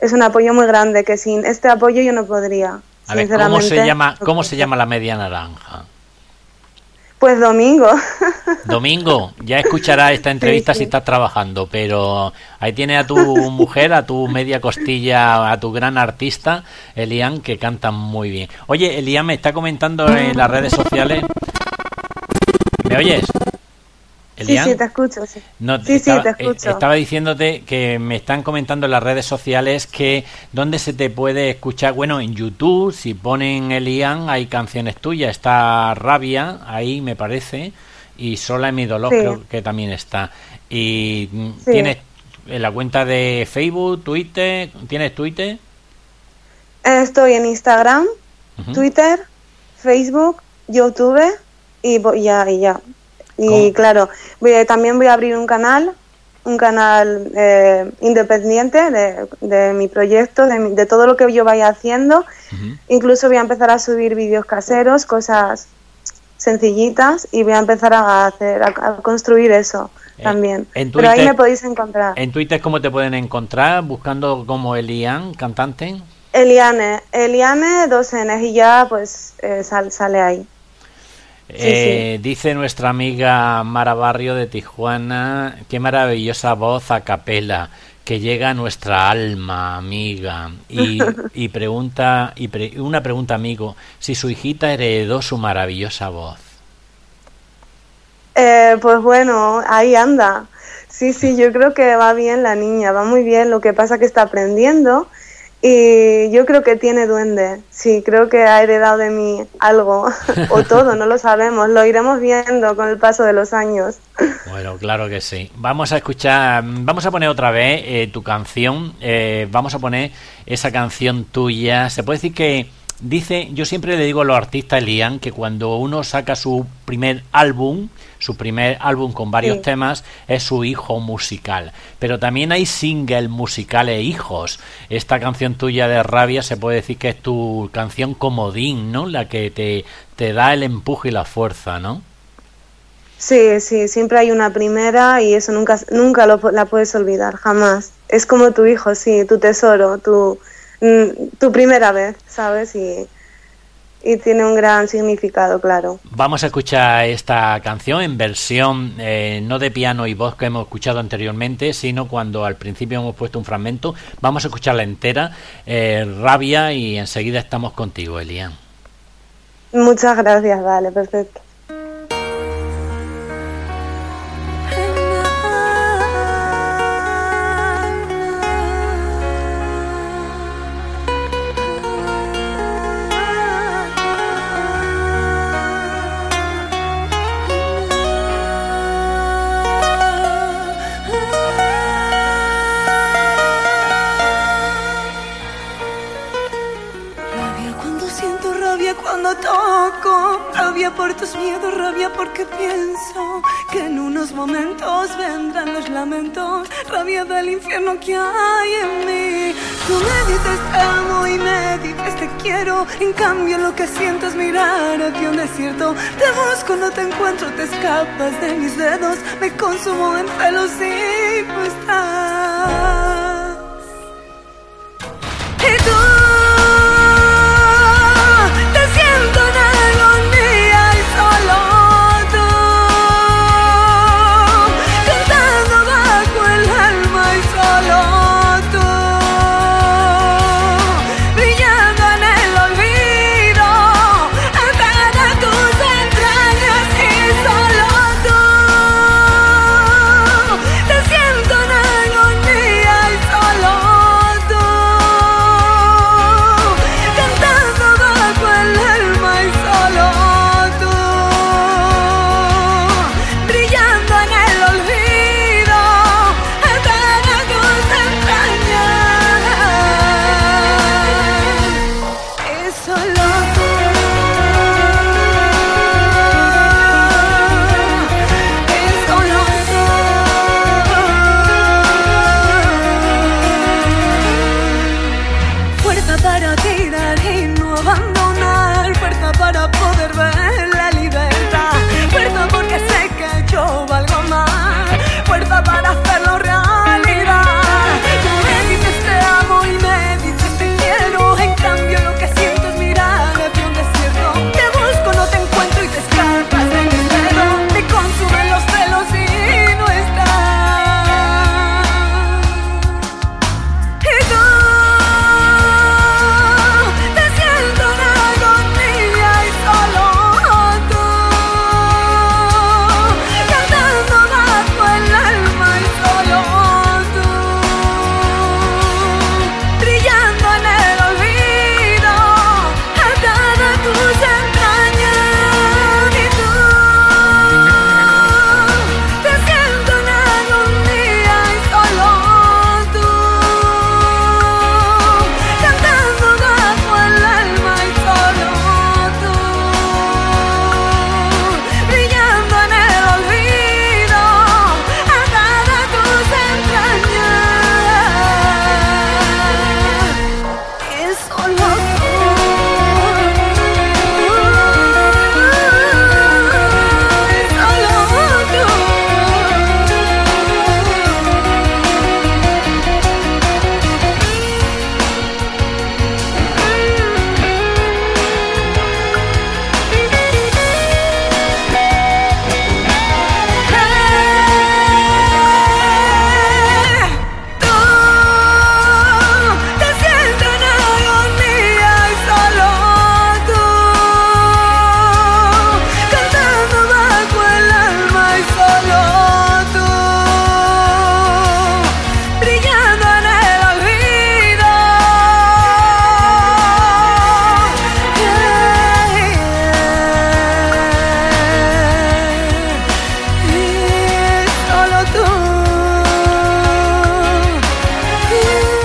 es un apoyo muy grande, que sin este apoyo yo no podría. A ver, ¿cómo se llama, cómo se llama la media naranja? Pues Domingo. Domingo, ya escucharás esta entrevista sí, sí. si estás trabajando, pero ahí tienes a tu mujer, a tu media costilla, a tu gran artista, Elian, que canta muy bien. Oye, Elian me está comentando en las redes sociales. ¿Me oyes? ¿Elian? Sí, sí, te escucho. Sí, no, sí, estaba, sí, te escucho. Estaba diciéndote que me están comentando en las redes sociales que dónde se te puede escuchar. Bueno, en YouTube, si ponen Elian, hay canciones tuyas. Está Rabia, ahí me parece, y Sola en mi dolor, sí. creo que también está. Y sí. tienes en la cuenta de Facebook, Twitter, ¿tienes Twitter? Estoy en Instagram, uh-huh. Twitter, Facebook, YouTube y ya, y ya. Y ¿Cómo? Claro, voy a, también voy a abrir un canal, un canal eh, independiente de, de mi proyecto, de, mi, de todo lo que yo vaya haciendo. Uh-huh. Incluso voy a empezar a subir vídeos caseros, cosas sencillitas, y voy a empezar a hacer, a, a construir eso eh, también. En Twitter, pero ahí me podéis encontrar. ¿En Twitter cómo te pueden encontrar? Buscando como Elian, cantante. Eliane, Eliane, dos N's, y ya pues eh, sal, sale ahí. Eh, sí, sí. Dice nuestra amiga Mara Barrio de Tijuana, qué maravillosa voz a capela que llega a nuestra alma, amiga. Y, y pregunta, y pre, una pregunta, amigo, si su hijita heredó su maravillosa voz. Eh, pues bueno, ahí anda. Sí, sí, yo creo que va bien la niña, va muy bien. Lo que pasa que está aprendiendo. Y yo creo que tiene duende, sí, creo que ha heredado de mí algo, o todo, no lo sabemos, lo iremos viendo con el paso de los años. Bueno, claro que sí. Vamos a escuchar, vamos a poner otra vez eh, tu canción, eh, vamos a poner esa canción tuya. Se puede decir que, dice, yo siempre le digo a los artistas, Elian, que cuando uno saca su primer álbum, su primer álbum con varios sí. temas, es su hijo musical. Pero también hay singles musicales hijos. Esta canción tuya de Rabia se puede decir que es tu canción comodín, ¿no? La que te, te da el empuje y la fuerza, ¿no? Sí, sí, siempre hay una primera y eso nunca, nunca lo, la puedes olvidar, jamás. Es como tu hijo, sí, tu tesoro, tu, tu primera vez, ¿sabes? Y... Y tiene un gran significado, claro. Vamos a escuchar esta canción en versión eh, no de piano y voz que hemos escuchado anteriormente, sino cuando al principio hemos puesto un fragmento. Vamos a escucharla entera, eh, Rabia, y enseguida estamos contigo, Elian. Muchas gracias, vale, perfecto. Cuando toco, rabia por tus miedos, rabia porque pienso que en unos momentos vendrán los lamentos, rabia del infierno que hay en mí. Tú me dices te amo y me dices te quiero, en cambio lo que siento es mirar hacia un desierto. Te busco, no te encuentro, te escapas de mis dedos, me consumo en celos y no estás. Y tú Siento en agonía.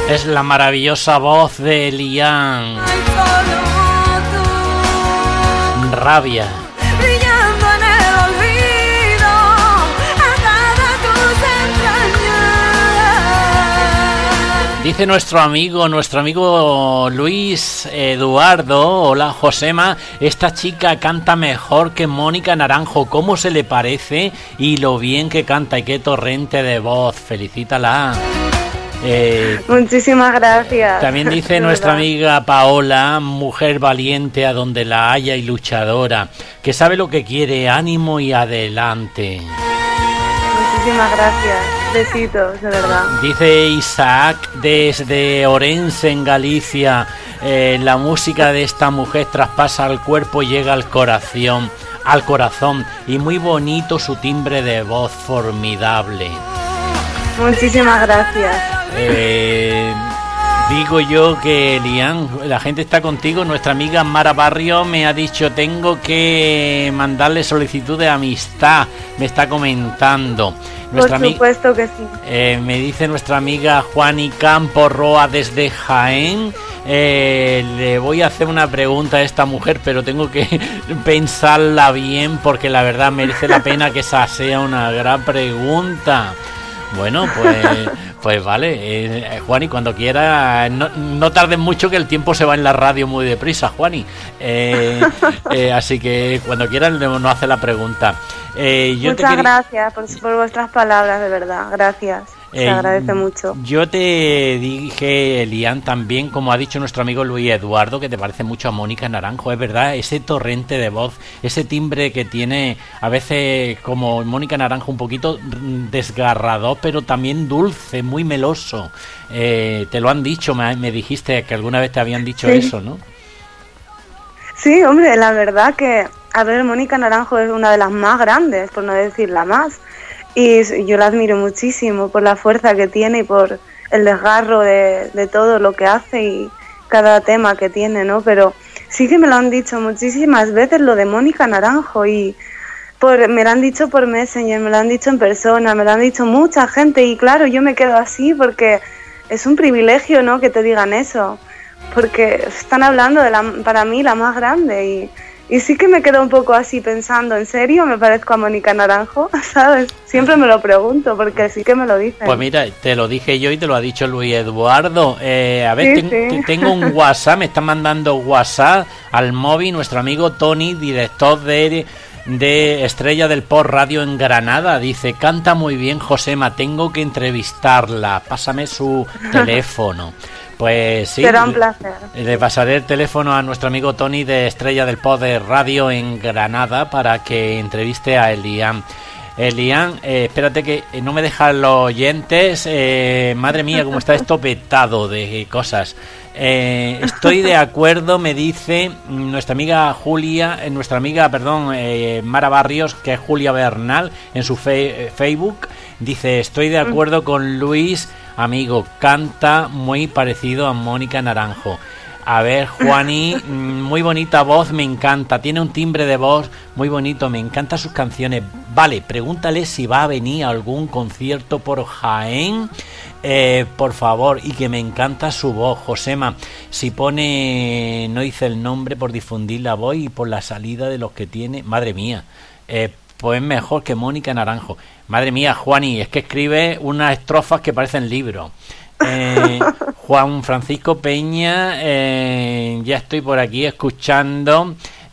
Es la maravillosa voz de Lian. Rabia. Brillando en el olvido, atada a tus entrañas. Dice nuestro amigo, nuestro amigo Luis Eduardo, hola Josema, esta chica canta mejor que Mónica Naranjo, ¿cómo se le parece? Y lo bien que canta y qué torrente de voz, felicítala. Eh, Muchísimas gracias. También dice nuestra amiga Paola, mujer valiente a donde la haya y luchadora, que sabe lo que quiere, ánimo y adelante. Muchísimas gracias. Besitos, de verdad. Dice Isaac desde Orense, en Galicia, eh, la música de esta mujer traspasa al cuerpo y llega al corazón, al corazón, y muy bonito su timbre de voz, formidable. Muchísimas gracias. Eh, digo yo que Lian, la gente está contigo. Nuestra amiga Mara Barrio me ha dicho tengo que mandarle solicitud de amistad, me está comentando. Nuestra Por supuesto que sí. Eh, me dice nuestra amiga Juani Campo Roa desde Jaén. Eh, le voy a hacer una pregunta a esta mujer, pero tengo que pensarla bien porque la verdad merece la pena que esa sea una gran pregunta. Bueno, pues pues vale, eh, Juani, cuando quiera, no, no tardes mucho que el tiempo se va en la radio muy deprisa, Juani. Eh, eh, así que cuando quieras nos hace la pregunta. Eh, yo Muchas te quería... gracias por, por vuestras palabras, de verdad, gracias. Se Eh, agradece mucho. Yo te dije, Lian, también, como ha dicho nuestro amigo Luis Eduardo, que te parece mucho a Mónica Naranjo, es verdad, ese torrente de voz, ese timbre que tiene a veces como Mónica Naranjo, un poquito desgarrador, pero también dulce, muy meloso. Eh, te lo han dicho, me, me dijiste que alguna vez te habían dicho Sí. eso, ¿no? Sí, hombre, la verdad que, a ver, Mónica Naranjo es una de las más grandes, por no decir la más. Y yo la admiro muchísimo por la fuerza que tiene y por el desgarro de, de todo lo que hace y cada tema que tiene, ¿no? Pero sí que me lo han dicho muchísimas veces lo de Mónica Naranjo y por, me lo han dicho por Messenger, me lo han dicho en persona, me lo han dicho mucha gente y claro, yo me quedo así porque es un privilegio, ¿no? Que te digan eso, porque están hablando de la, para mí, la más grande y... Y sí que me quedo un poco así pensando, ¿en serio me parezco a Mónica Naranjo? ¿Sabes? Siempre me lo pregunto porque sí que me lo dicen. Pues mira, te lo dije yo y te lo ha dicho Luis Eduardo. Eh, a ver, Sí, ten- sí. tengo un WhatsApp, me están mandando WhatsApp al móvil nuestro amigo Tony, director de, de Estrella del Pop Radio en Granada. Dice, canta muy bien Josema, tengo que entrevistarla, pásame su teléfono. Pues sí, Será un placer. le pasaré el teléfono a nuestro amigo Tony de Estrella del Pop de Radio en Granada para que entreviste a Elian. Elian, eh, espérate que no me dejan los oyentes. Eh, madre mía, cómo está esto petado de cosas. Eh, estoy de acuerdo, me dice nuestra amiga Julia, eh, nuestra amiga, perdón, eh, Mara Barrios, que es Julia Bernal, en su fe, Facebook. Dice, estoy de acuerdo con Luis, amigo, canta muy parecido a Mónica Naranjo. A ver, Juani, muy bonita voz, me encanta. Tiene un timbre de voz muy bonito, me encantan sus canciones. Vale, pregúntale si va a venir a algún concierto por Jaén, eh, por favor, y que me encanta su voz. Josema, si pone, no dice el nombre por difundir la voz y por la salida de los que tiene, madre mía, eh, pues mejor que Mónica Naranjo. Madre mía, Juani, es que escribe unas estrofas que parecen libros. Eh, Juan Francisco Peña, eh, ya estoy por aquí escuchando.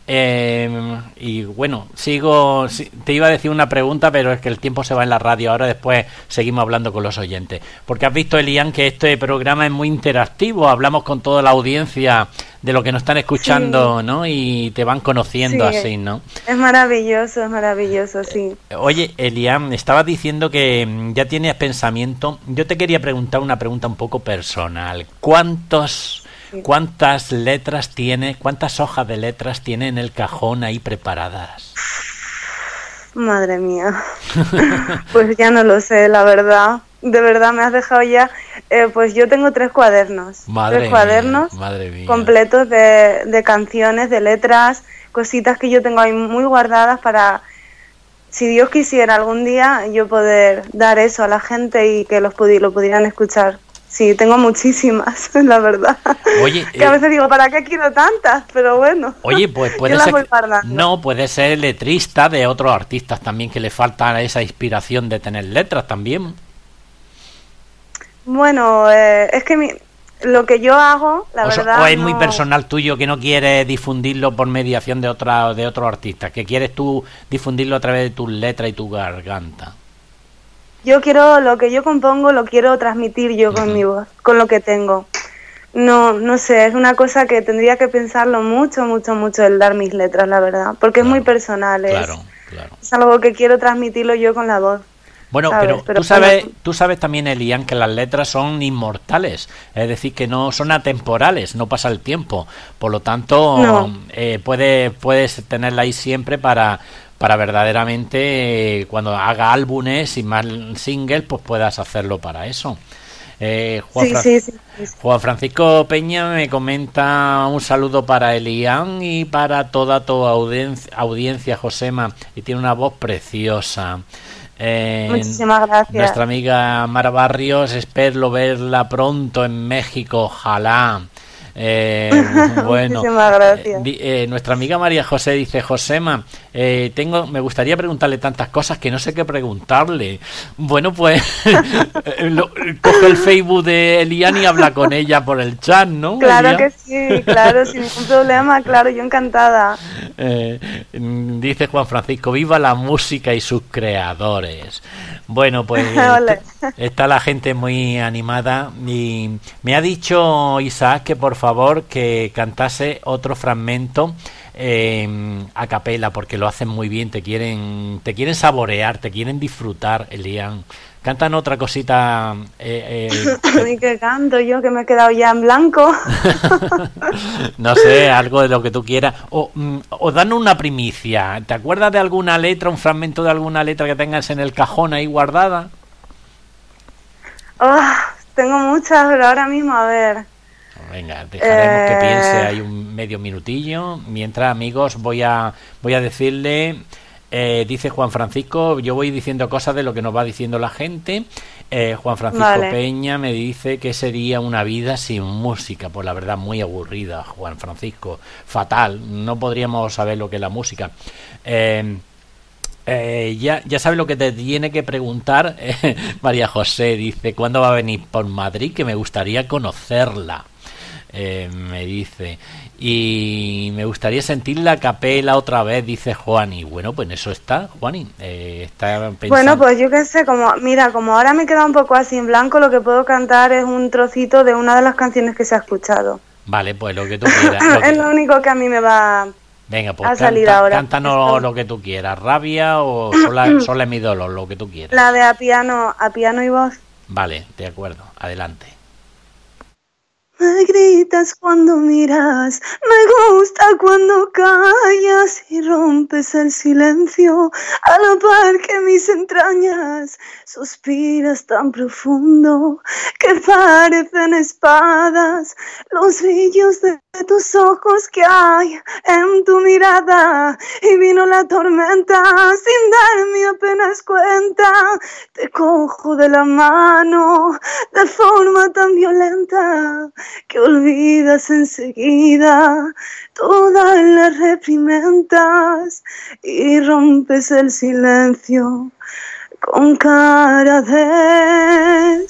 Eh, y bueno, sigo. Te iba a decir una pregunta, pero es que el tiempo se va en la radio. Ahora después seguimos hablando con los oyentes. Porque has visto, Elian, que este programa es muy interactivo. Hablamos con toda la audiencia de lo que nos están escuchando, sí, ¿no? Y te van conociendo, sí, así, ¿no? Es maravilloso, es maravilloso, sí. Oye, Elian, estabas diciendo que ya tienes pensamiento. Yo te quería preguntar una pregunta un poco personal. ¿Cuántos... ¿Cuántas letras tiene, cuántas hojas de letras tiene en el cajón ahí preparadas? Madre mía, pues ya no lo sé, la verdad. De verdad me has dejado ya. Eh, pues yo tengo tres cuadernos, madre tres cuadernos mía, madre mía. completos de, de canciones, de letras, cositas que yo tengo ahí muy guardadas para, si Dios quisiera algún día, yo poder dar eso a la gente y que los pudi- lo pudieran escuchar sí, tengo muchísimas, la verdad. Oye, que a veces digo, ¿para qué quiero tantas? Pero bueno. Oye, pues puede ser que, no, puede ser letrista de otros artistas también que le falta esa inspiración de tener letras también. Bueno, eh, es que mi, lo que yo hago, la o verdad, o es no... muy personal tuyo que no quieres difundirlo por mediación de otra de otros artistas, que quieres tú difundirlo a través de tus letras y tu garganta. Yo quiero, lo que yo compongo lo quiero transmitir yo con uh-huh. mi voz, con lo que tengo. No, no sé, es una cosa que tendría que pensarlo mucho, mucho, mucho el dar mis letras, la verdad, porque claro, es muy personal, es, claro, claro. es algo que quiero transmitirlo yo con la voz. Bueno, pero, pero tú sabes, bueno, tú sabes también, Elian, que las letras son inmortales, es decir, que no son atemporales, no pasa el tiempo, por lo tanto, no. eh, puedes, puedes tenerla ahí siempre para... para verdaderamente eh, cuando haga álbumes y más singles pues puedas hacerlo para eso. eh, Juan, sí, Fra- sí, sí, sí. Juan Francisco Peña me comenta un saludo para Elian y para toda tu audiencia, audiencia Josema, y tiene una voz preciosa. Eh, Muchísimas gracias. Nuestra amiga Mara Barrios, espero verla pronto en México, ojalá. Eh, bueno, gracias. Eh, eh, nuestra amiga María José dice: Josema, eh, tengo, me gustaría preguntarle tantas cosas que no sé qué preguntarle. Bueno, pues lo, coge el Facebook de Elian y habla con ella por el chat, ¿no? Claro Elian? que sí, claro, sin ningún problema, claro, yo encantada. Eh, dice Juan Francisco: viva la música y sus creadores. Bueno, pues está la gente muy animada y me ha dicho Isaac que por favor que cantase otro fragmento eh, a capela, porque lo hacen muy bien, te quieren te quieren saborear, te quieren disfrutar, Elian. Cantan otra cosita. Eh, eh, ¿Y qué canto yo, que me he quedado ya en blanco? No sé, algo de lo que tú quieras. O, o danos una primicia. ¿Te acuerdas de alguna letra, un fragmento de alguna letra que tengas en el cajón ahí guardada? Oh, tengo muchas, pero ahora mismo, a ver. Venga, dejaremos eh... que piense ahí un medio minutillo. Mientras, amigos, voy a, voy a decirle... Eh, dice Juan Francisco, yo voy diciendo cosas de lo que nos va diciendo la gente. eh, Juan Francisco vale. Peña me dice que sería una vida sin música. Pues la verdad, muy aburrida, Juan Francisco, fatal, no podríamos saber lo que es la música. eh, eh, ya, ya sabes lo que te tiene que preguntar. eh, María José dice: ¿cuándo va a venir por Madrid? Que me gustaría conocerla. Eh, me dice, y me gustaría sentir la capela otra vez, dice Juani. Bueno, pues eso está, Juani, eh, está pensando. Bueno, pues yo qué sé, como mira, como ahora me queda un poco así en blanco, lo que puedo cantar es un trocito de una de las canciones que se ha escuchado. Vale, pues lo que tú quieras. Lo que... es lo único que a mí me va Venga, pues a salir canta, ahora. Cántanos lo que tú quieras, rabia o sola, sola mi dolor, lo que tú quieras. La de a piano, a piano y voz. Vale, de acuerdo, adelante. Me gritas cuando miras, me gusta cuando callas y rompes el silencio, a la par que mis entrañas suspiras tan profundo que parecen espadas los brillos de tus ojos que hay en tu mirada. Y vino la tormenta sin darme apenas cuenta, te cojo de la mano de forma tan violenta que olvidas enseguida todas las reprimendas y rompes el silencio con cara de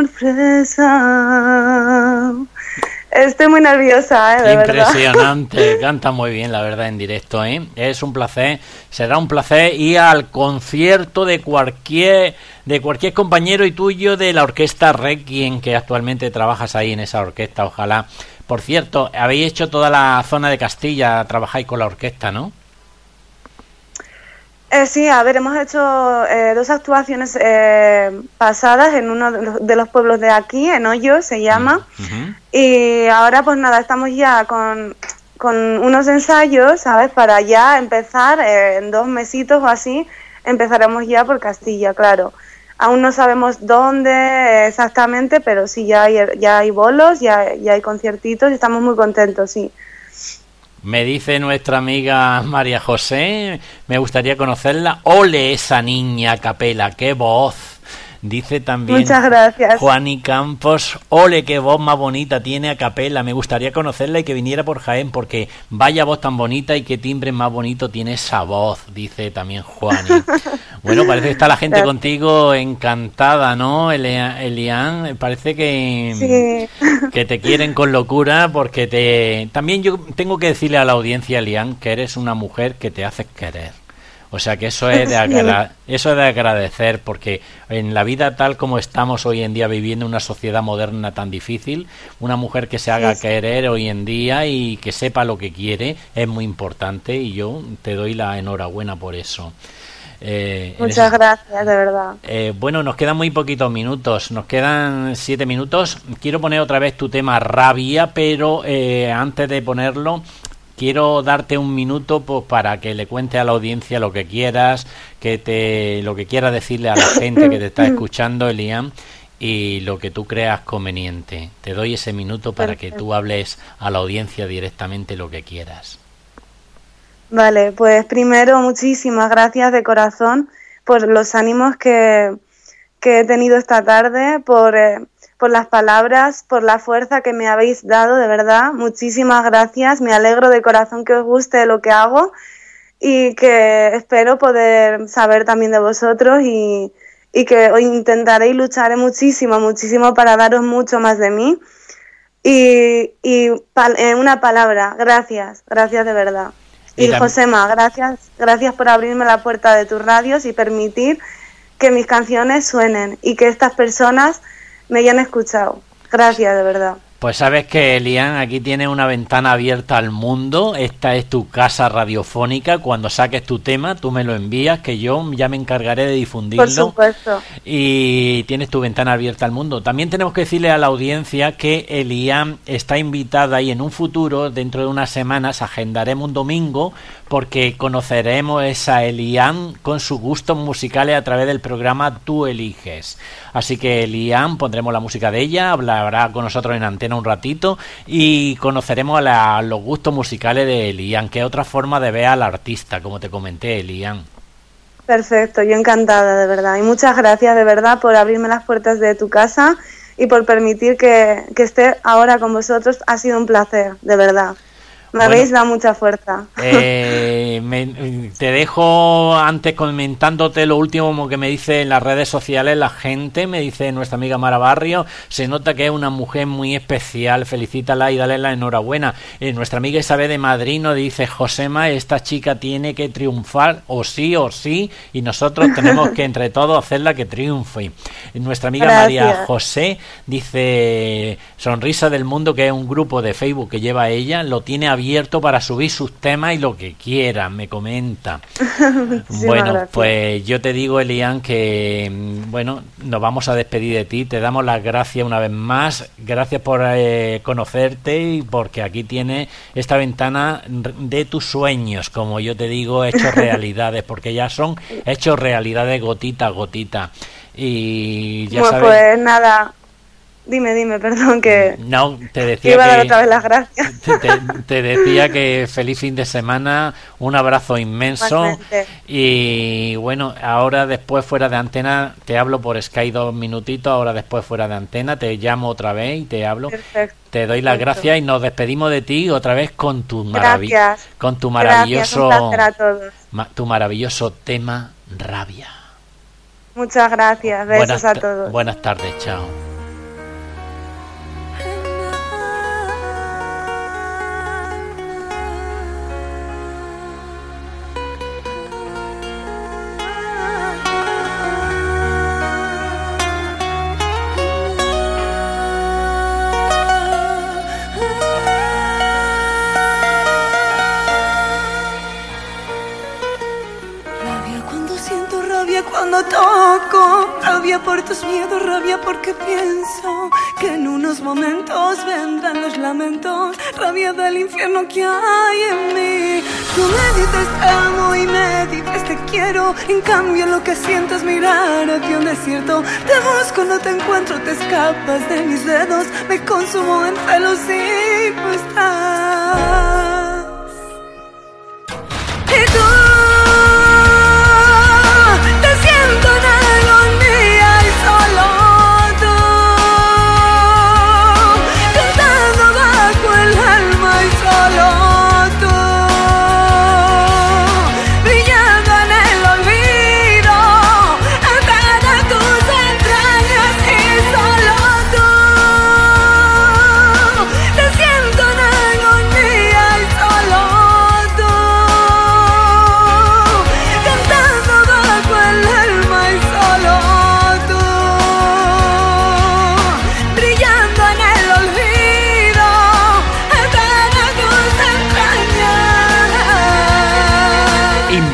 sorpresa. Estoy muy nerviosa, ¿eh? De Impresionante, verdad. Canta muy bien, la verdad, en directo, ¿eh? Es un placer, será un placer ir al concierto de cualquier de cualquier compañero y tuyo de la orquesta Requiem, que actualmente trabajas ahí en esa orquesta, ojalá. Por cierto, habéis hecho toda la zona de Castilla, trabajáis con la orquesta, ¿no? Eh, sí, a ver, hemos hecho eh, dos actuaciones eh, pasadas en uno de los, de los pueblos de aquí, en Hoyo se llama, uh-huh. Y ahora pues nada, estamos ya con, con unos ensayos, ¿sabes? Para ya empezar, eh, en dos mesitos o así, empezaremos ya por Castilla, claro. Aún no sabemos dónde exactamente, pero sí, ya hay, ya hay bolos, ya, ya hay conciertitos y estamos muy contentos, sí. Me dice nuestra amiga María José, me gustaría conocerla. Ole esa niña a capela, qué voz. Dice también Muchas gracias. Juani Campos, ole, qué voz más bonita tiene a capela, me gustaría conocerla y que viniera por Jaén porque vaya voz tan bonita y qué timbre más bonito tiene esa voz, dice también Juani. Bueno, parece que está la gente gracias. Contigo encantada, ¿no, Elian? Parece que, sí. que te quieren con locura porque te... También yo tengo que decirle a la audiencia, Elian, que eres una mujer que te haces querer. O sea que eso es de agra- eso es de agradecer, porque en la vida tal como estamos hoy en día viviendo una sociedad moderna tan difícil, una mujer que se haga sí, sí. querer hoy en día y que sepa lo que quiere es muy importante y yo te doy la enhorabuena por eso. Eh, Muchas ese... gracias, de verdad. Eh, bueno, nos quedan muy poquitos minutos, nos quedan siete minutos. Quiero poner otra vez tu tema Rabia, pero eh, antes de ponerlo... Quiero darte un minuto pues, para que le cuente a la audiencia lo que quieras, que te, lo que quieras decirle a la gente que te está escuchando, Elian, y lo que tú creas conveniente. Te doy ese minuto para Perfecto. Que tú hables a la audiencia directamente lo que quieras. Vale, pues primero muchísimas gracias de corazón por los ánimos que, que he tenido esta tarde, por... Eh, por las palabras, por la fuerza que me habéis dado, de verdad, muchísimas gracias, me alegro de corazón que os guste lo que hago y que espero poder saber también de vosotros y, y que hoy intentaré y lucharé muchísimo, muchísimo para daros mucho más de mí y, y pal- en una palabra, gracias, gracias de verdad. Y, y Josema, gracias, gracias por abrirme la puerta de tus radios y permitir que mis canciones suenen y que estas personas me hayan escuchado. Gracias, de verdad. Pues sabes que, Elian, aquí tienes una ventana abierta al mundo. Esta es tu casa radiofónica. Cuando saques tu tema, tú me lo envías, que yo ya me encargaré de difundirlo. Por supuesto. Y tienes tu ventana abierta al mundo. También tenemos que decirle a la audiencia que Elian está invitada y en un futuro, dentro de unas semanas, agendaremos un domingo porque conoceremos esa Elian con sus gustos musicales a través del programa Tú Eliges. Así que Elian, pondremos la música de ella, hablará con nosotros en antena un ratito y conoceremos a la, los gustos musicales de Elian, que es otra forma de ver al artista, como te comenté, Elian. Perfecto, yo encantada, de verdad. Y muchas gracias, de verdad, por abrirme las puertas de tu casa y por permitir que, que esté ahora con vosotros. Ha sido un placer, de verdad. Me bueno, habéis dado mucha fuerza. Eh, me, te dejo antes comentándote lo último que me dice en las redes sociales la gente. Me dice nuestra amiga Mara Barrio, se nota que es una mujer muy especial, felicítala y dale la enhorabuena. Eh, nuestra amiga Isabel de Madrid nos dice, Josema, esta chica tiene que triunfar o sí o sí y nosotros tenemos que entre todos hacerla que triunfe. Nuestra amiga Gracias. María José dice, Sonrisa del Mundo, que es un grupo de Facebook que lleva ella, lo tiene abierto abierto para subir sus temas y lo que quieran, me comenta. Bueno, gracias. Pues yo te digo, Elian, que bueno, nos vamos a despedir de ti, te damos las gracias una vez más, gracias por eh, conocerte y porque aquí tienes esta ventana de tus sueños, como yo te digo, hechos realidades, porque ya son hechos realidades gotita a gotita. Y ya bueno, sabes. Pues nada. Dime, dime, perdón, que no, te decía iba a que, dar otra vez las gracias. Te, te decía que feliz fin de semana, un abrazo inmenso. Igualmente. Y bueno, ahora después fuera de antena te hablo por Skype dos minutitos, ahora después fuera de antena te llamo otra vez y te hablo. Perfecto. Te doy las Perfecto. gracias y nos despedimos de ti otra vez con tu maravilloso, con tu maravilloso, gracias, un placer a todos. Ma, tu maravilloso tema Rabia. Muchas gracias, besos buenas, a todos. Buenas tardes, chao. Cuando toco, rabia por tus miedos, rabia porque pienso que en unos momentos vendrán los lamentos, rabia del infierno que hay en mí. Tú me dices te amo y me dices te quiero, en cambio lo que siento es mirar hacia un desierto. Te busco, no te encuentro, te escapas de mis dedos, me consumo en celos y no estás. Y tú siento en agonía y soy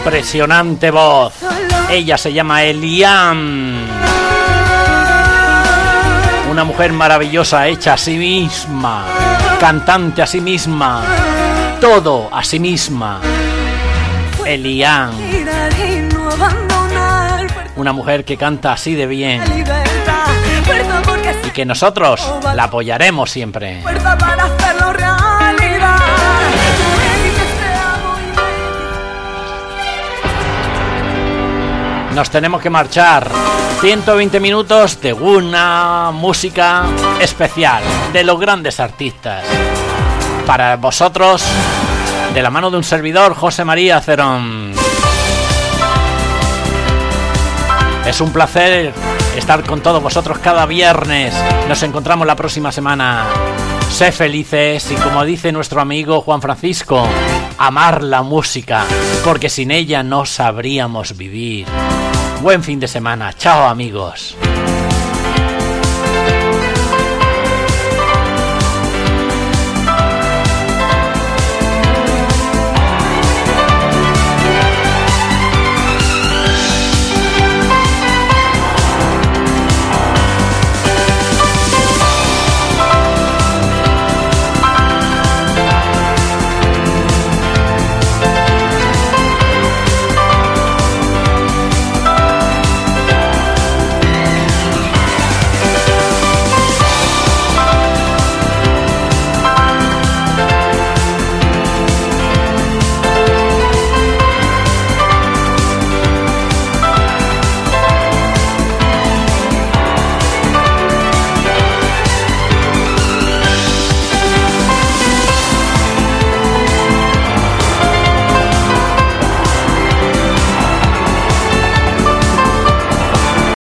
impresionante voz. Ella se llama Eliane. Una mujer maravillosa, hecha a sí misma, cantante a sí misma, todo a sí misma. Eliane. Una mujer que canta así de bien y que nosotros la apoyaremos siempre. Nos tenemos que marchar. ciento veinte minutos de una música especial de los grandes artistas. Para vosotros, de la mano de un servidor, José María Cerón. Es un placer estar con todos vosotros cada viernes. Nos encontramos la próxima semana. Sé felices y, como dice nuestro amigo Juan Francisco, amar la música, porque sin ella no sabríamos vivir. Buen fin de semana. Chao, amigos.